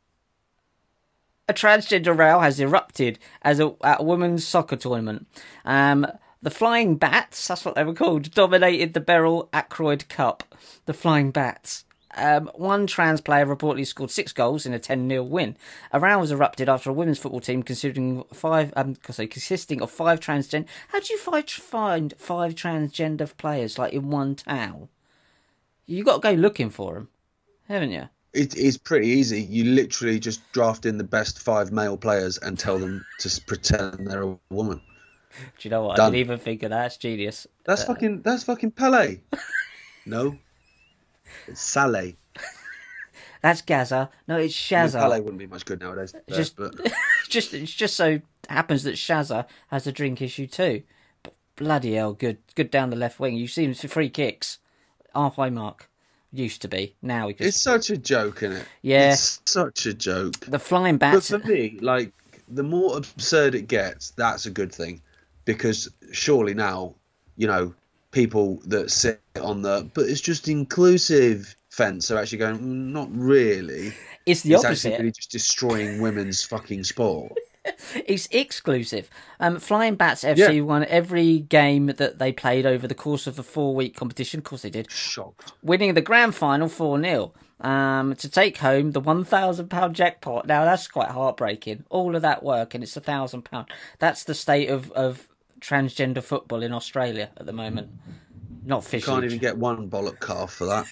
A transgender row has erupted as a, at a women's soccer tournament. Um, the Flying Bats, that's what they were called, dominated the Beryl Ackroyd Cup. The Flying Bats. Um, one trans player reportedly scored six goals in a ten nil win. A row was erupted after a women's football team considering five, um, sorry, consisting of five transgender. How do you find, find five transgender players like in one town? You got to go looking for them, haven't you? It is pretty easy. You literally just draft in the best five male players and tell them to s- pretend they're a woman. Do you know what? Done. I didn't even think of that. It's genius. That's Uh, fucking. That's fucking Pele. No, it's Saleh. That's Gaza. No, it's I mean, Shazza. Pele wouldn't be much good nowadays. It's just, but just, it's just so happens that Shazza has a drink issue too. But bloody hell, good, good down the left wing. You've seen him for free kicks, halfway mark. Used to be. Now he it's just such a joke, isn't it? Yeah. It's such a joke. the flying But bats. for me, like, the more absurd it gets, that's a good thing. Because surely now, you know, people that sit on the, but it's just inclusive fence are actually going, mm, not really. It's the It's opposite. actually really just destroying women's fucking sport. It's exclusive. Um, Flying Bats F C Yeah. won every game that they played over the course of the four-week competition. Of course they did. Shocked. Winning the grand final four nil um, to take home the one thousand pounds jackpot. Now, that's quite heartbreaking. All of that work, and it's one thousand pounds. That's the state of, of transgender football in Australia at the moment. Not You fishing. can't even get one bollock calf for that.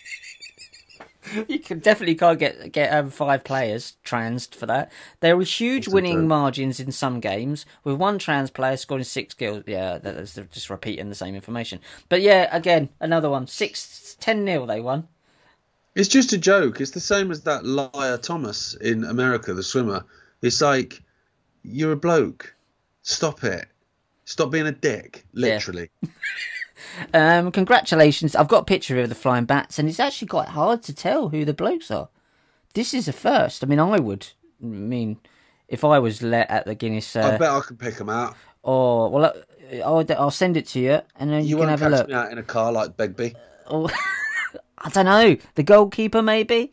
You can definitely can't get get um, five players transed for that. There were huge What's the winning term? margins in some games, with one trans player scoring six goals. Yeah, that's just repeating the same information. But yeah, again, another one. Six, ten nil they won. It's just a joke. It's the same as that Laya Thomas in America, the swimmer. It's like, you're a bloke. Stop it. Stop being a dick. Literally. Um, congratulations. I've got a picture of the Flying Bats, and it's actually quite hard to tell who the blokes are. This is a first. I mean, I would. I mean, if I was let at the Guinness. Uh, I bet I can pick them out. or well, uh, I'll, I'll send it to you, and then you, You can won't have a catch look. me out in a car like Begbie. Oh, I don't know. The goalkeeper, maybe.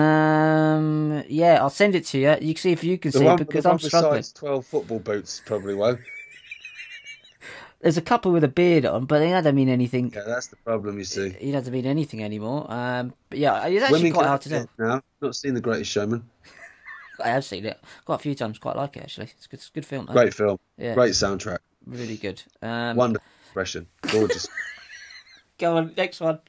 Um, yeah, I'll send it to you. You can see if you can The see one, it because the one I'm struggling. besides twelve football boots probably won't. There's a couple with a beard on, but that doesn't mean anything. Yeah, that's the problem, you see. He doesn't mean anything anymore. Um, but yeah, it's actually Women quite can hard to tell. now. Not seen The Greatest Showman. I have seen it quite a few times. Quite like it actually. It's a good, it's a good film. though. Great film. Yeah. Great soundtrack. Really good. Um, Wonderful expression. Gorgeous. Go on, next one.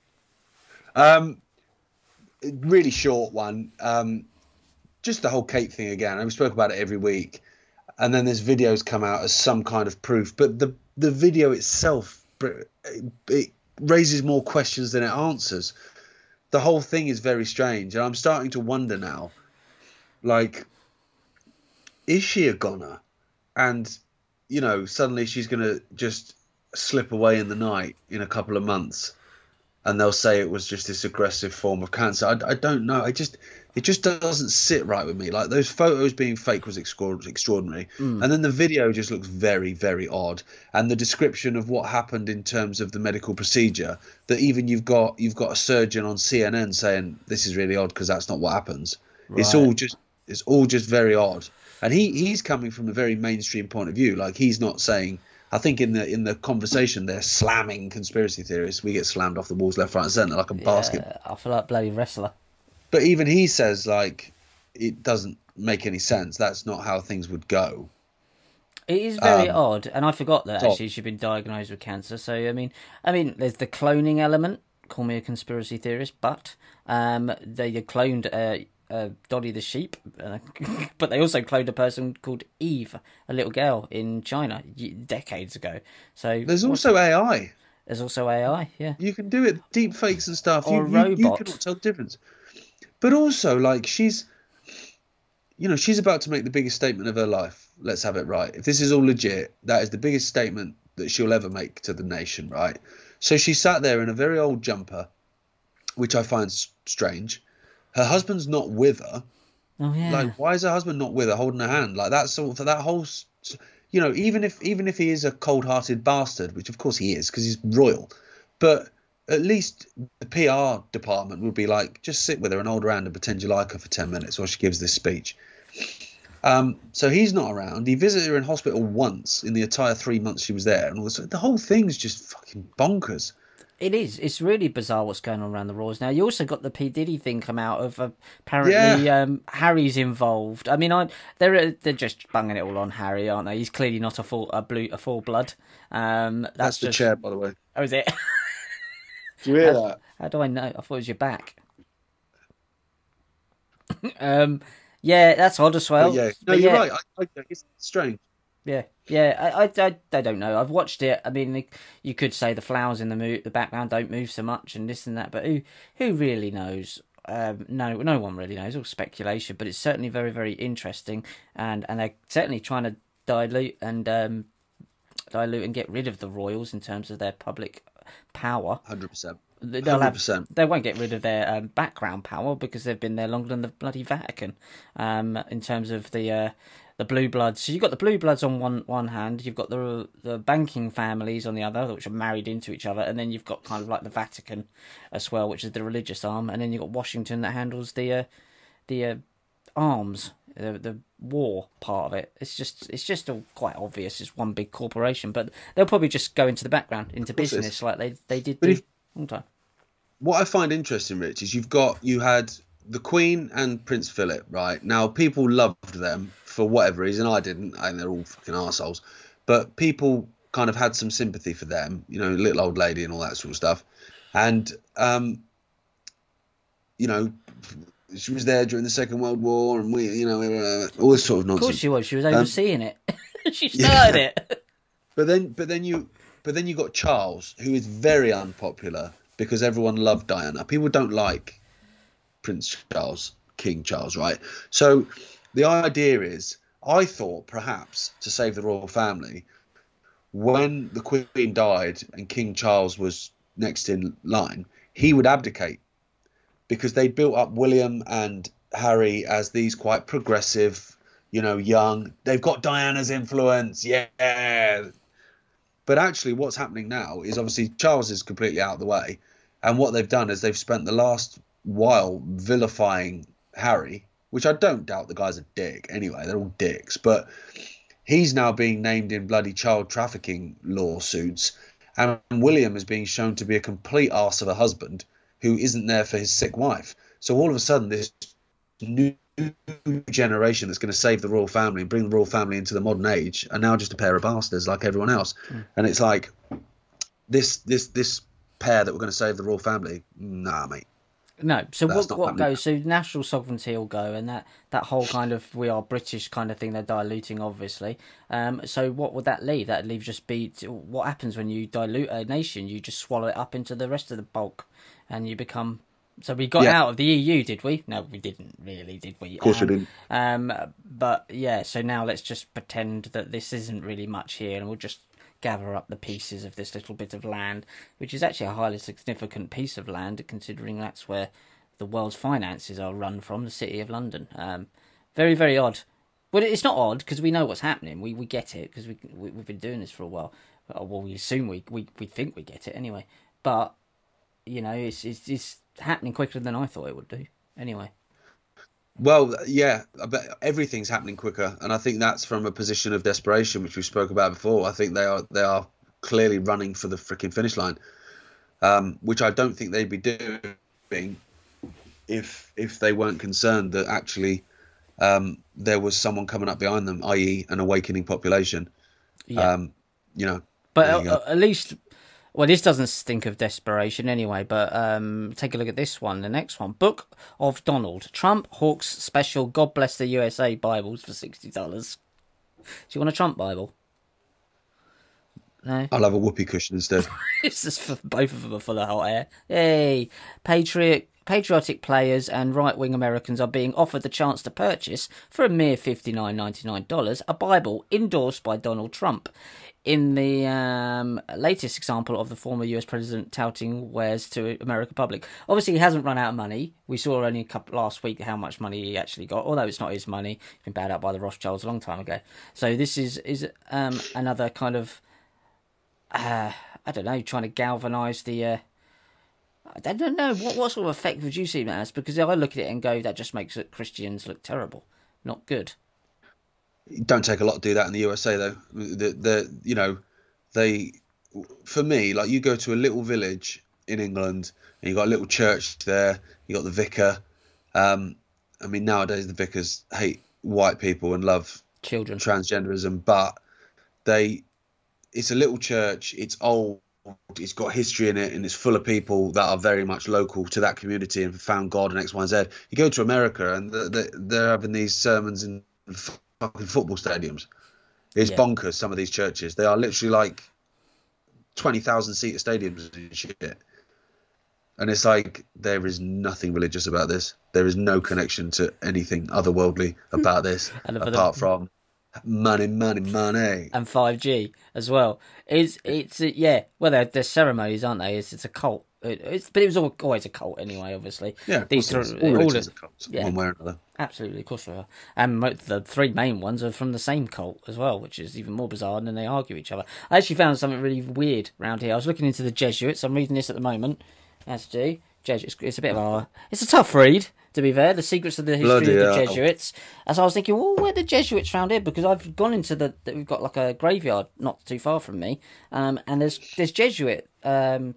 Um, really short one. Um, just the whole Kate thing again. And we spoke about it every week, and then there's videos come out as some kind of proof. But the the video itself, it, it raises more questions than it answers. The whole thing is very strange, and I'm starting to wonder now, like, is she a goner? And, you know, suddenly she's going to just slip away in the night in a couple of months, and they'll say it was just this aggressive form of cancer. I, I don't know. I just it just doesn't sit right with me. Like, those photos being fake was extraordinary, mm. and then the video just looks very, very odd. And the description of what happened in terms of the medical procedure, that even you've got you've got a surgeon on C N N saying this is really odd because that's not what happens. Right. It's all just it's all just very odd. And he he's coming from a very mainstream point of view. Like, he's not saying. I think in the in the conversation they're slamming conspiracy theorists. We get slammed off the walls left, right, and centre like a yeah, basket. I feel like bloody wrestler. But even he says, like, it doesn't make any sense. That's not how things would go. It is very um, odd, and I forgot that actually she'd been diagnosed with cancer. So I mean, I mean, there's the cloning element. Call me a conspiracy theorist, but um, they cloned uh, uh, Dolly the sheep, uh, but they also cloned a person called Eve, a little girl in China decades ago. So there's also A I. There's also A I. Yeah, you can do it, deep fakes and stuff. Or you, a robot. You, you cannot tell the difference. But also, like, she's, you know, she's about to make the biggest statement of her life. Let's have it right. If this is all legit, that is the biggest statement that she'll ever make to the nation, right? So she sat there in a very old jumper, which I find strange. Her husband's not with her. Oh yeah. Like, why is her husband not with her, holding her hand? Like, that's sort of that whole, you know, even if even if he is a cold-hearted bastard, which of course he is because he's royal, but at least the P R department would be like, just sit with her and hold her hand and pretend you like her for ten minutes while she gives this speech. Um, so he's not around. He visited her in hospital once in the entire three months she was there, and all this, the whole thing's just fucking bonkers. It is. It's really bizarre what's going on around the Royals now. You also got the P Diddy thing come out of uh, apparently yeah. um, Harry's involved. I mean, I, they're they're just bunging it all on Harry, aren't they? He's clearly not a full a blue a full blood. Um, that's, that's the just... chair, by the way. Oh, is it? Do you hear how, that? How do I know? I thought it was your back. um, yeah, that's odd as well. But yeah, no, but you're yeah. right. I, I, it's strange. Yeah, yeah. I, I, I, I don't know. I've watched it. I mean, you could say the flowers in the mo- the background don't move so much and this and that, but who who really knows? Um, no, no one really knows. All speculation, but it's certainly very, very interesting, and, and they're certainly trying to dilute and um, dilute and get rid of the royals in terms of their public power. Hundred percent. They'll have, they won't get rid of their um, background power because they've been there longer than the bloody Vatican. Um, in terms of the uh, the blue bloods, so you've got the blue bloods on one one hand, you've got the the banking families on the other, which are married into each other, and then you've got kind of like the Vatican as well, which is the religious arm, and then you've got Washington that handles the uh, the uh, arms, the the war part of it. It's just it's just all quite obvious. It's one big corporation, but they'll probably just go into the background, into business, like they they did do all the time. What I find interesting, Rich, is you've got you had the Queen and Prince Philip, right? Now, people loved them for whatever reason. I didn't, and they're all fucking arseholes. But people kind of had some sympathy for them, you know, little old lady and all that sort of stuff. And, um, you know, she was there during the Second World War, and we, you know, uh, all this sort of nonsense. Of course she was. She was overseeing um, it. She started yeah. it. But then, but then you, but then you got Charles, who is very unpopular because everyone loved Diana. People don't like Prince Charles, King Charles, right? So the idea is, I thought perhaps to save the royal family, when the Queen died and King Charles was next in line, he would abdicate, because they built up William and Harry as these quite progressive, you know, young. They've got Diana's influence, yeah. But actually what's happening now is obviously Charles is completely out of the way. And what they've done is they've spent the last while vilifying Harry, which I don't doubt the guy's a dick anyway. They're all dicks. But he's now being named in bloody child trafficking lawsuits. And William is being shown to be a complete arse of a husband who isn't there for his sick wife. So all of a sudden, this new generation that's going to save the royal family and bring the royal family into the modern age are now just a pair of bastards like everyone else. Mm. And it's like, this this this pair that we're going to save the royal family, nah, mate. No. So That's what not what happening. goes? So national sovereignty will go, and that, that whole kind of we are British kind of thing they're diluting, obviously. Um. So what would that leave? That leave just be what happens when you dilute a nation? You just swallow it up into the rest of the bulk, and you become. So we got Yeah. out of the E U, did we? No, we didn't really, did we? Of course um, we didn't. Um. But yeah. So now let's just pretend that this isn't really much here, and we'll just gather up the pieces of this little bit of land, which is actually a highly significant piece of land, considering that's where the world's finances are run from, the City of London. Um, very, very odd. Well, it's not odd because we know what's happening. We we get it because we, we we've been doing this for a while. Well, we assume we we, we think we get it anyway. But you know, it's, it's it's happening quicker than I thought it would do. Anyway. Well, yeah, but everything's happening quicker, and I think that's from a position of desperation, which we spoke about before. I think they are they are clearly running for the freaking finish line, um, which I don't think they'd be doing if if they weren't concerned that actually um, there was someone coming up behind them, that is, an awakening population. Yeah. Um, you know, but there you at, go. at least, well, this doesn't stink of desperation anyway. But um, take a look at this one, the next one, Book of Donald Trump Hawks Special God Bless the U S A Bibles for sixty dollars. Do you want a Trump Bible? No. I'll have a whoopee cushion instead. It's just for both of them are full of hot air. Hey, patriot. Patriotic players and right-wing Americans are being offered the chance to purchase, for a mere fifty-nine ninety-nine dollars, a Bible endorsed by Donald Trump. In the um, latest example of the former U S president touting wares to American public. Obviously, he hasn't run out of money. We saw only a couple last week how much money he actually got, although it's not his money. He's been bailed out by the Rothschilds a long time ago. So this is, is um, another kind of, uh, I don't know, trying to galvanise the... Uh, I don't know, what, what sort of effect would you see that as? Because I look at it and go, that just makes Christians look terrible, not good. Don't take a lot to do that in the U S A, though. The, the you know, they, for me, like you go to a little village in England and you got a little church there, you got the vicar. Um, I mean, nowadays the vicars hate white people and love children, transgenderism, but they, it's a little church, it's old, it's got history in it, and it's full of people that are very much local to that community and found God and X, Y, and Z. You go to America and they're, they're having these sermons in fucking football stadiums. It's yeah. bonkers, some of these churches. They are literally like twenty thousand seater stadiums and shit. And it's like, there is nothing religious about this. There is no connection to anything otherworldly about this, apart from money, money, money. And five G as well. It's, it's uh, yeah, well, they're, they're ceremonies, aren't they? It's, it's a cult. It, it's, but it was all, always a cult anyway, obviously. Yeah, these are, all religions are cults, yeah, one way or another. Absolutely, of course they are. And the three main ones are from the same cult as well, which is even more bizarre, and then they argue each other. I actually found something really weird around here. I was looking into the Jesuits. I'm reading this at the moment. As do Jesuits. It's a bit of a, it's a tough read, to be fair. The Secrets of the History Bloody of the hell. Jesuits. As I was thinking, well, where are the Jesuits found here? Because I've gone into the, we've got like a graveyard not too far from me, um, and there's there's Jesuit um,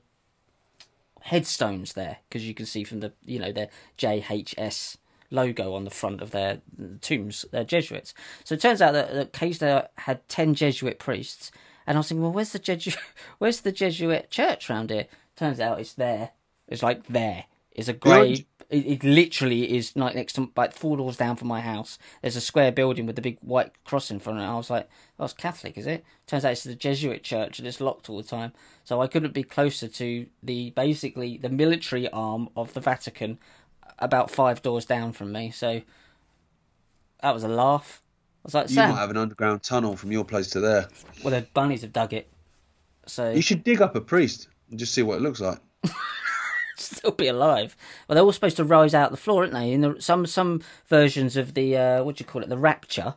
headstones there, because you can see from the, you know, their J H S logo on the front of their tombs, they're Jesuits. So it turns out that, that Caistor had ten Jesuit priests, and I was thinking, well, where's the Jesuit, where's the Jesuit church around here? Turns out it's there. It's like there. It's a grey. It, it literally is like next to, like four doors down from my house. There's a square building with a big white cross in front of it. I was like, oh, it's Catholic, is it? Turns out it's the Jesuit church, and it's locked all the time. So I couldn't be closer to the basically the military arm of the Vatican, about five doors down from me. So that was a laugh. I was like, You Sam, might have an underground tunnel from your place to there. well, the bunnies have dug it. So You should dig up a priest and just see what it looks like. still be alive. Well, they're all supposed to rise out the floor, aren't they? In the, some some versions of the uh, what do you call it, the rapture,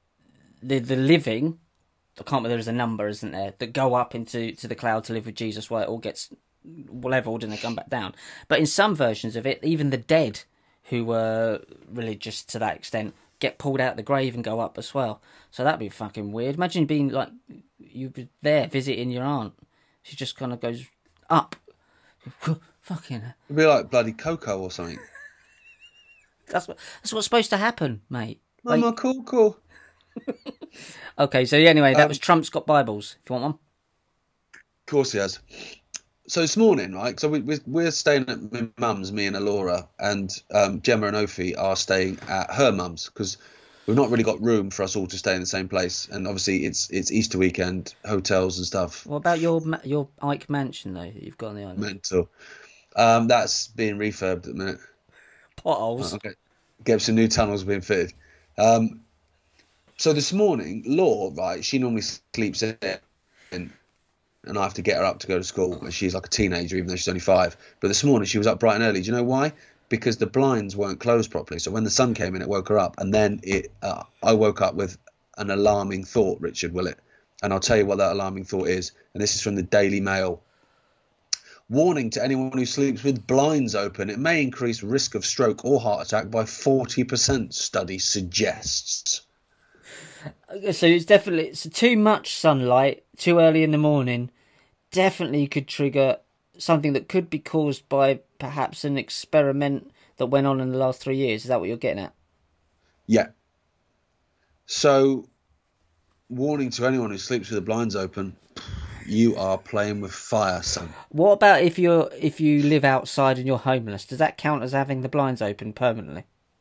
the the living. I can't remember. There's a number, isn't there, that go up into to the cloud to live with Jesus, where it all gets leveled and they come back down. But in some versions of it, even the dead who were religious to that extent get pulled out of the grave and go up as well. So that'd be fucking weird. Imagine being like you were there visiting your aunt. She just kind of goes up. Fucking hell. It'd be like bloody Coco or something. That's what that's what's supposed to happen, mate. Like, Mama, cool, cool. okay, so anyway, that Um, was Trump's Got Bibles. If you want one, Of course he has. so this morning, right? So we, we're we're staying at my mum's, me and Alora, and um, Gemma and Ophi are staying at her mum's because we've not really got room for us all to stay in the same place. And obviously, it's it's Easter weekend, hotels and stuff. What about your ma- your Ike mansion though that you've got on the island? Mental. Um, that's being refurbed at the minute. Potholes. Okay, get some new tunnels being fitted. Um, so this morning, Law, right? She normally sleeps in, and I have to get her up to go to school. And she's like a teenager, even though she's only five. But this morning, she was up bright and early. Do you know why? Because the blinds weren't closed properly. So when the sun came in, it woke her up. And then it, uh, I woke up with an alarming thought, Richard Willett. And I'll tell you what that alarming thought is. And this is from the Daily Mail. Warning to anyone who sleeps with blinds open, it may increase risk of stroke or heart attack by forty percent, study suggests. So it's definitely so too much sunlight too early in the morning definitely could trigger something that could be caused by perhaps an experiment that went on in the last three years. Is that what you're getting at? Yeah. So, warning to anyone who sleeps with the blinds open, you are playing with fire, son. What about if you're if you live outside and you're homeless? Does that count as having the blinds open permanently?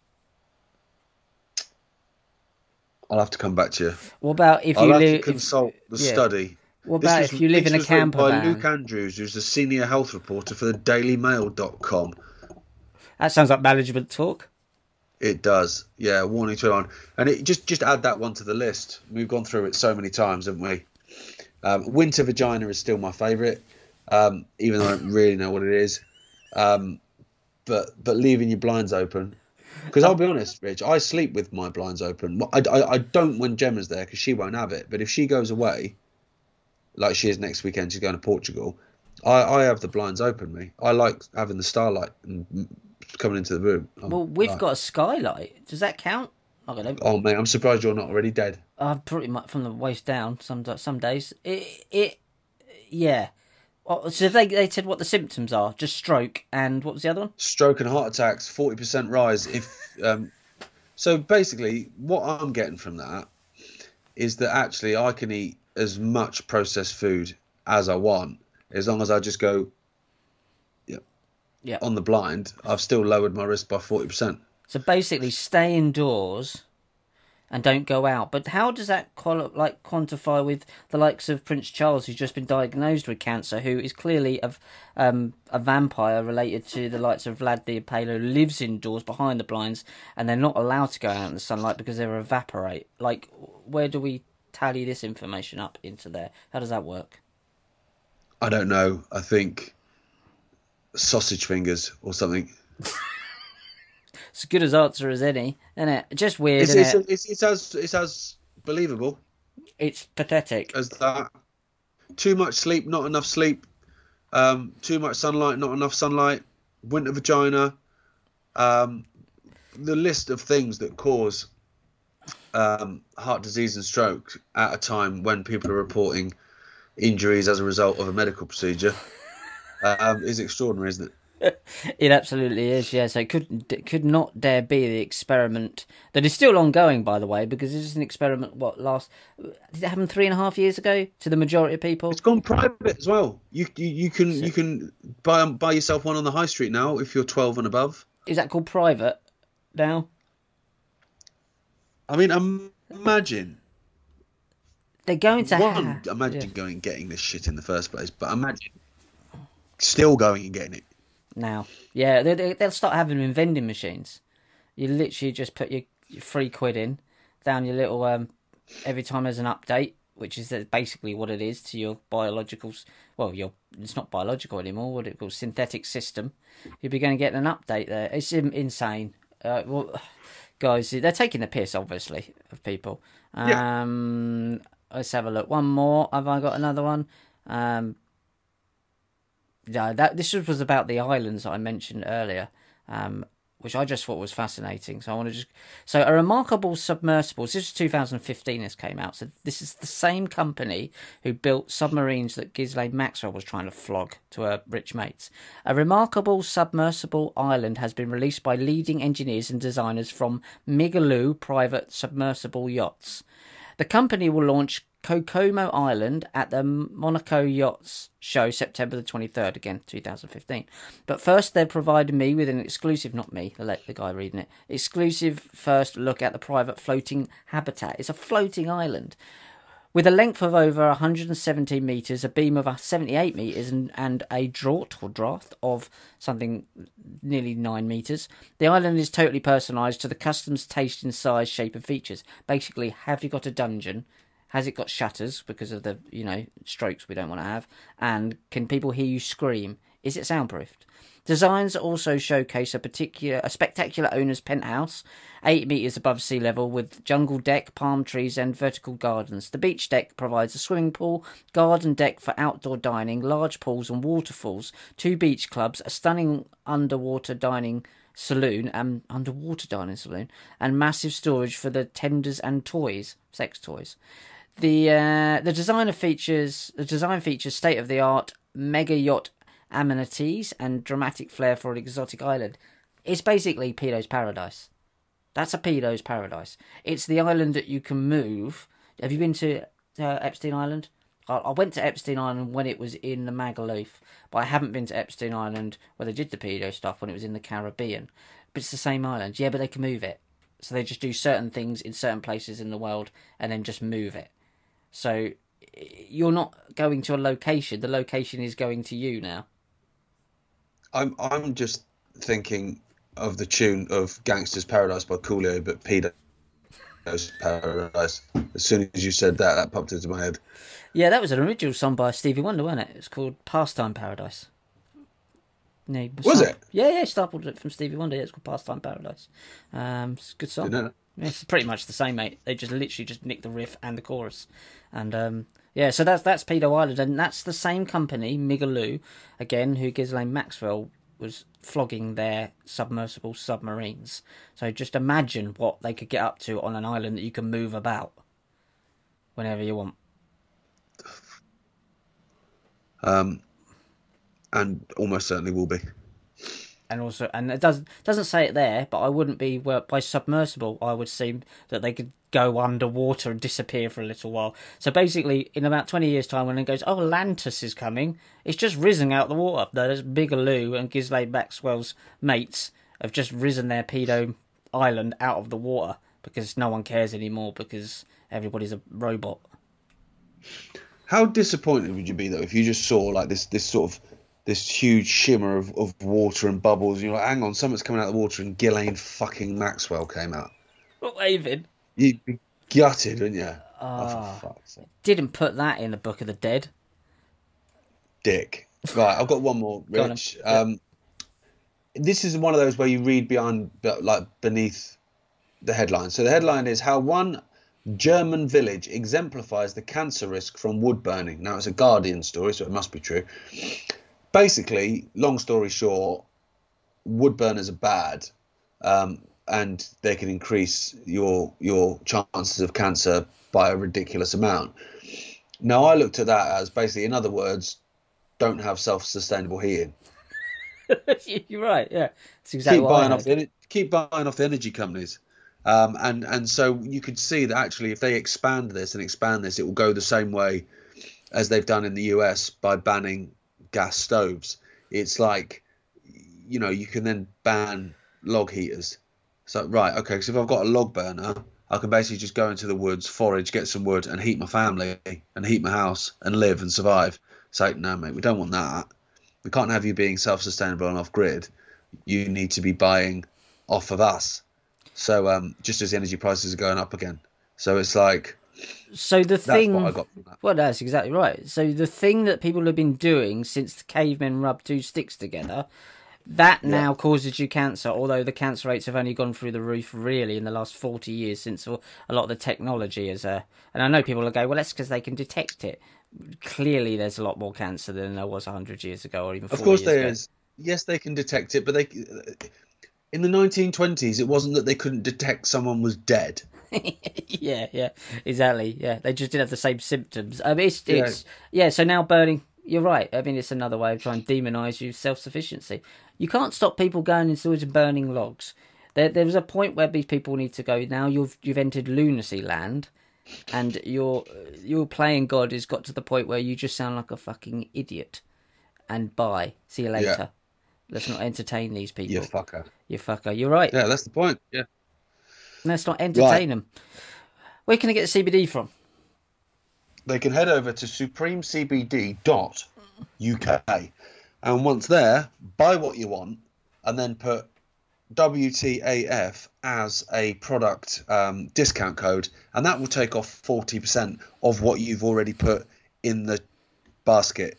I'll have to come back to you. What about if I'll you have live? to consult the yeah. study. What This about was- if you live this in a was written camper by van? Luke Andrews, who's the senior health reporter for the Daily Mail dot com. That sounds like management talk. It does, yeah. Warning to anyone, and it just just add that one to the list. We've gone through it so many times, haven't we? Um, winter vagina is still my favourite, um, even though I don't really know what it is. Um, but but leaving your blinds open, because I'll be honest, Rich, I sleep with my blinds open. I, I, I don't when Gemma's there because she won't have it. But if she goes away, like she is next weekend, she's going to Portugal. I, I have the blinds open. Me, I like having the starlight and mm, coming into the room. I'm Well, we've like, got a skylight. Does that count? I don't know. Oh mate, I'm surprised you're not already dead. Uh, pretty much from the waist down. Some some days. It it yeah. Oh, so they they said what the symptoms are. Just stroke and what was the other one? Stroke and heart attacks, forty percent rise. If um, so, basically, what I'm getting from that is that actually I can eat as much processed food as I want, as long as I just go, yeah, Yeah. on the blind. I've still lowered my risk by forty percent. So basically, stay indoors and don't go out. But how does that quali- like quantify with the likes of Prince Charles, who's just been diagnosed with cancer, who is clearly a, um, a vampire related to the likes of Vlad the Impaler, who lives indoors behind the blinds, and they're not allowed to go out in the sunlight because they evaporate. Like, where do we tally this information up into there? How does that work? I don't know. I think sausage fingers or something. It's as good as answer as any, isn't it? Just weird, It's, isn't it's, it? it's, it's as it's as believable It's pathetic. as that. Too much sleep, not enough sleep. Um, too much sunlight, not enough sunlight. Winter vagina. Um, the list of things that cause um, heart disease and stroke at a time when people are reporting injuries as a result of a medical procedure um, is extraordinary, isn't it? It absolutely is, yeah. So it could it could not dare be the experiment that is still ongoing, by the way, because this is an experiment. What last did it happen three and a half years ago to the majority of people? It's gone private as well. You you, you can you can buy buy yourself one on the high street now if you're twelve and above. Is that called private now? I mean, um, imagine They're going to one. ha- Imagine yeah. going and getting this shit in the first place, but imagine still going and getting it. now. Yeah, they, they, they'll start having them in vending machines. You literally just put your, your three quid in, down your little, um, every time there's an update, which is basically what it is to your biological, well, your it's not biological anymore, what it calls synthetic system. You'll be going to get an update there. It's in, insane. Uh, well, guys, they're taking the piss, obviously, of people. Yeah. Um, let's have a look. One more. Have I got another one? Um, yeah, that this was about the islands that I mentioned earlier, um, which I just thought was fascinating. So I want to just so a remarkable submersible. This is two thousand fifteen. This came out. So this is the same company who built submarines that Ghislaine Maxwell was trying to flog to her rich mates. A remarkable submersible island has been released by leading engineers and designers from Migaloo Private Submersible Yachts. The company will launch Kokomo Island at the Monaco Yachts Show, September the twenty-third, again, two thousand fifteen. But first, they've provided me with an exclusive, not me, the, the guy reading it, exclusive first look at the private floating habitat. It's a floating island with a length of over one hundred seventeen metres, a beam of seventy-eight metres, and, and a draught or draft of something nearly nine metres. The island is totally personalised to the customer's taste in size, shape and features. Basically, have you got a dungeon? Has it got shutters because of the, you know, strokes we don't want to have? And can people hear you scream? Is it soundproofed? Designs also showcase a particular, a spectacular owner's penthouse, eight metres above sea level, with jungle deck, palm trees and vertical gardens. The beach deck provides a swimming pool, garden deck for outdoor dining, large pools and waterfalls, two beach clubs, a stunning underwater dining saloon and underwater dining saloon, and massive storage for the tenders and toys, sex toys. The uh, the designer features the design features state of the art mega yacht amenities and dramatic flair for an exotic island. It's basically Pedo's Paradise. That's a Pedo's Paradise. It's the island that you can move. Have you been to uh, Epstein Island? I, I went to Epstein Island when it was in the Magaluf, but I haven't been to Epstein Island where they did the pedo stuff when it was in the Caribbean. But it's the same island. Yeah, but they can move it. So they just do certain things in certain places in the world and then just move it. So you're not going to a location. The location is going to you now. I'm I'm just thinking of the tune of Gangster's Paradise by Coolio, but Pedo's Paradise. As soon as you said that, that popped into my head. Yeah, that was an original song by Stevie Wonder, wasn't it? It's called Pastime Paradise. No, was it? Yeah, yeah, sampled it from Stevie Wonder. Yeah, it's called Pastime Paradise. Um, it's a good song. Didn't know that. Yeah, it's pretty much the same, mate. They just literally just nicked the riff and the chorus, and um, yeah. So that's that's Pedo Island, and that's the same company, Migaloo, again, who Ghislaine Maxwell was flogging their submersible submarines. So just imagine what they could get up to on an island that you can move about whenever you want. Um, and almost certainly will be. And also, and it doesn't doesn't say it there, but I wouldn't be well, by submersible. I would seem that they could go underwater and disappear for a little while. So basically, in about twenty years' time, when it goes, oh, Atlantis is coming, it's just risen out the water. There's Bigaloo and Ghislaine Maxwell's mates have just risen their pedo island out of the water because no one cares anymore because everybody's a robot. How disappointed would you be though if you just saw like this this sort of this huge shimmer of, of water and bubbles, and you're like, hang on, something's coming out of the water, and Ghislaine fucking Maxwell came out. What, waving? You'd be gutted, wouldn't you? Oh, oh, for fuck's sake. Didn't put that in the Book of the Dead. Dick. Right, I've got one more, Rich. Um, this is one of those where you read behind, like beneath the headline. So the headline is how one German village exemplifies the cancer risk from wood burning. Now, it's a Guardian story, so it must be true. Basically, long story short, wood burners are bad, um, and they can increase your your chances of cancer by a ridiculous amount. Now, I looked at that as basically, in other words, don't have self-sustainable heating. You're right, yeah. That's exactly keep what buying I off the, keep buying off the energy companies. Um, and, and so you could see that actually if they expand this and expand this, it will go the same way as they've done in the U S by banning gas stoves. It's like, you know, you can then ban log heaters. So, right, okay, so if I've got a log burner, I can basically just go into the woods, forage, get some wood and heat my family and heat my house and live and survive. It's like, no, mate, we don't want that. We can't have you being self-sustainable and off-grid. You need to be buying off of us. So um, just as the energy prices are going up again. So it's like... So the thing... That's what I got from that. Well, that's exactly right. So the thing that people have been doing since the cavemen rubbed two sticks together, that yeah. now causes you cancer, although the cancer rates have only gone through the roof really in the last forty years since a lot of the technology is... Uh, and I know people will go, well, that's because they can detect it. Clearly there's a lot more cancer than there was one hundred years ago or even forty Of course years there ago. is. Yes, they can detect it, but they... In the nineteen twenties, it wasn't that they couldn't detect someone was dead. yeah, yeah, exactly. Yeah, they just didn't have the same symptoms. I mean, it's, it's yeah. yeah. So now burning, you're right. I mean, it's another way of trying to demonise you self-sufficiency. You can't stop people going into woods and burning logs. There, there's a point where these people need to go. Now you've you've entered lunacy land. and your your playing God has got to the point where you just sound like a fucking idiot. And bye. See you later. Yeah. Let's not entertain these people. You fucker. You fucker. You're right. Yeah, that's the point. Yeah. Let's not entertain Right. them. Where can I get the C B D from? They can head over to supreme c b d dot u k, and once there, buy what you want, and then put W T A F as a product um, discount code, and that will take off forty percent of what you've already put in the basket.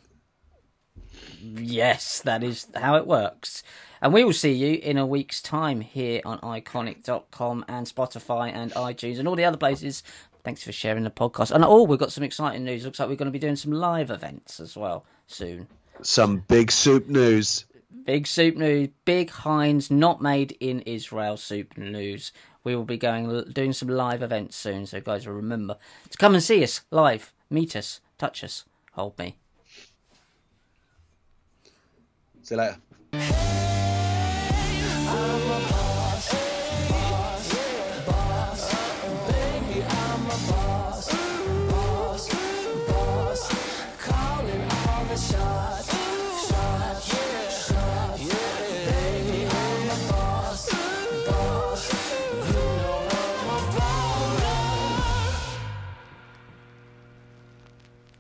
Yes, that is how it works. And we will see you in a week's time here on iconic dot com and Spotify and iTunes and all the other places. Thanks for sharing the podcast. And oh, we've got some exciting news. Looks like we're going to be doing some live events as well soon. Some big soup news. Big soup news. Big Heinz, not made in Israel soup news. We will be going doing some live events soon. So guys, remember to come and see us live. Meet us. Touch us. Hold me. See you later.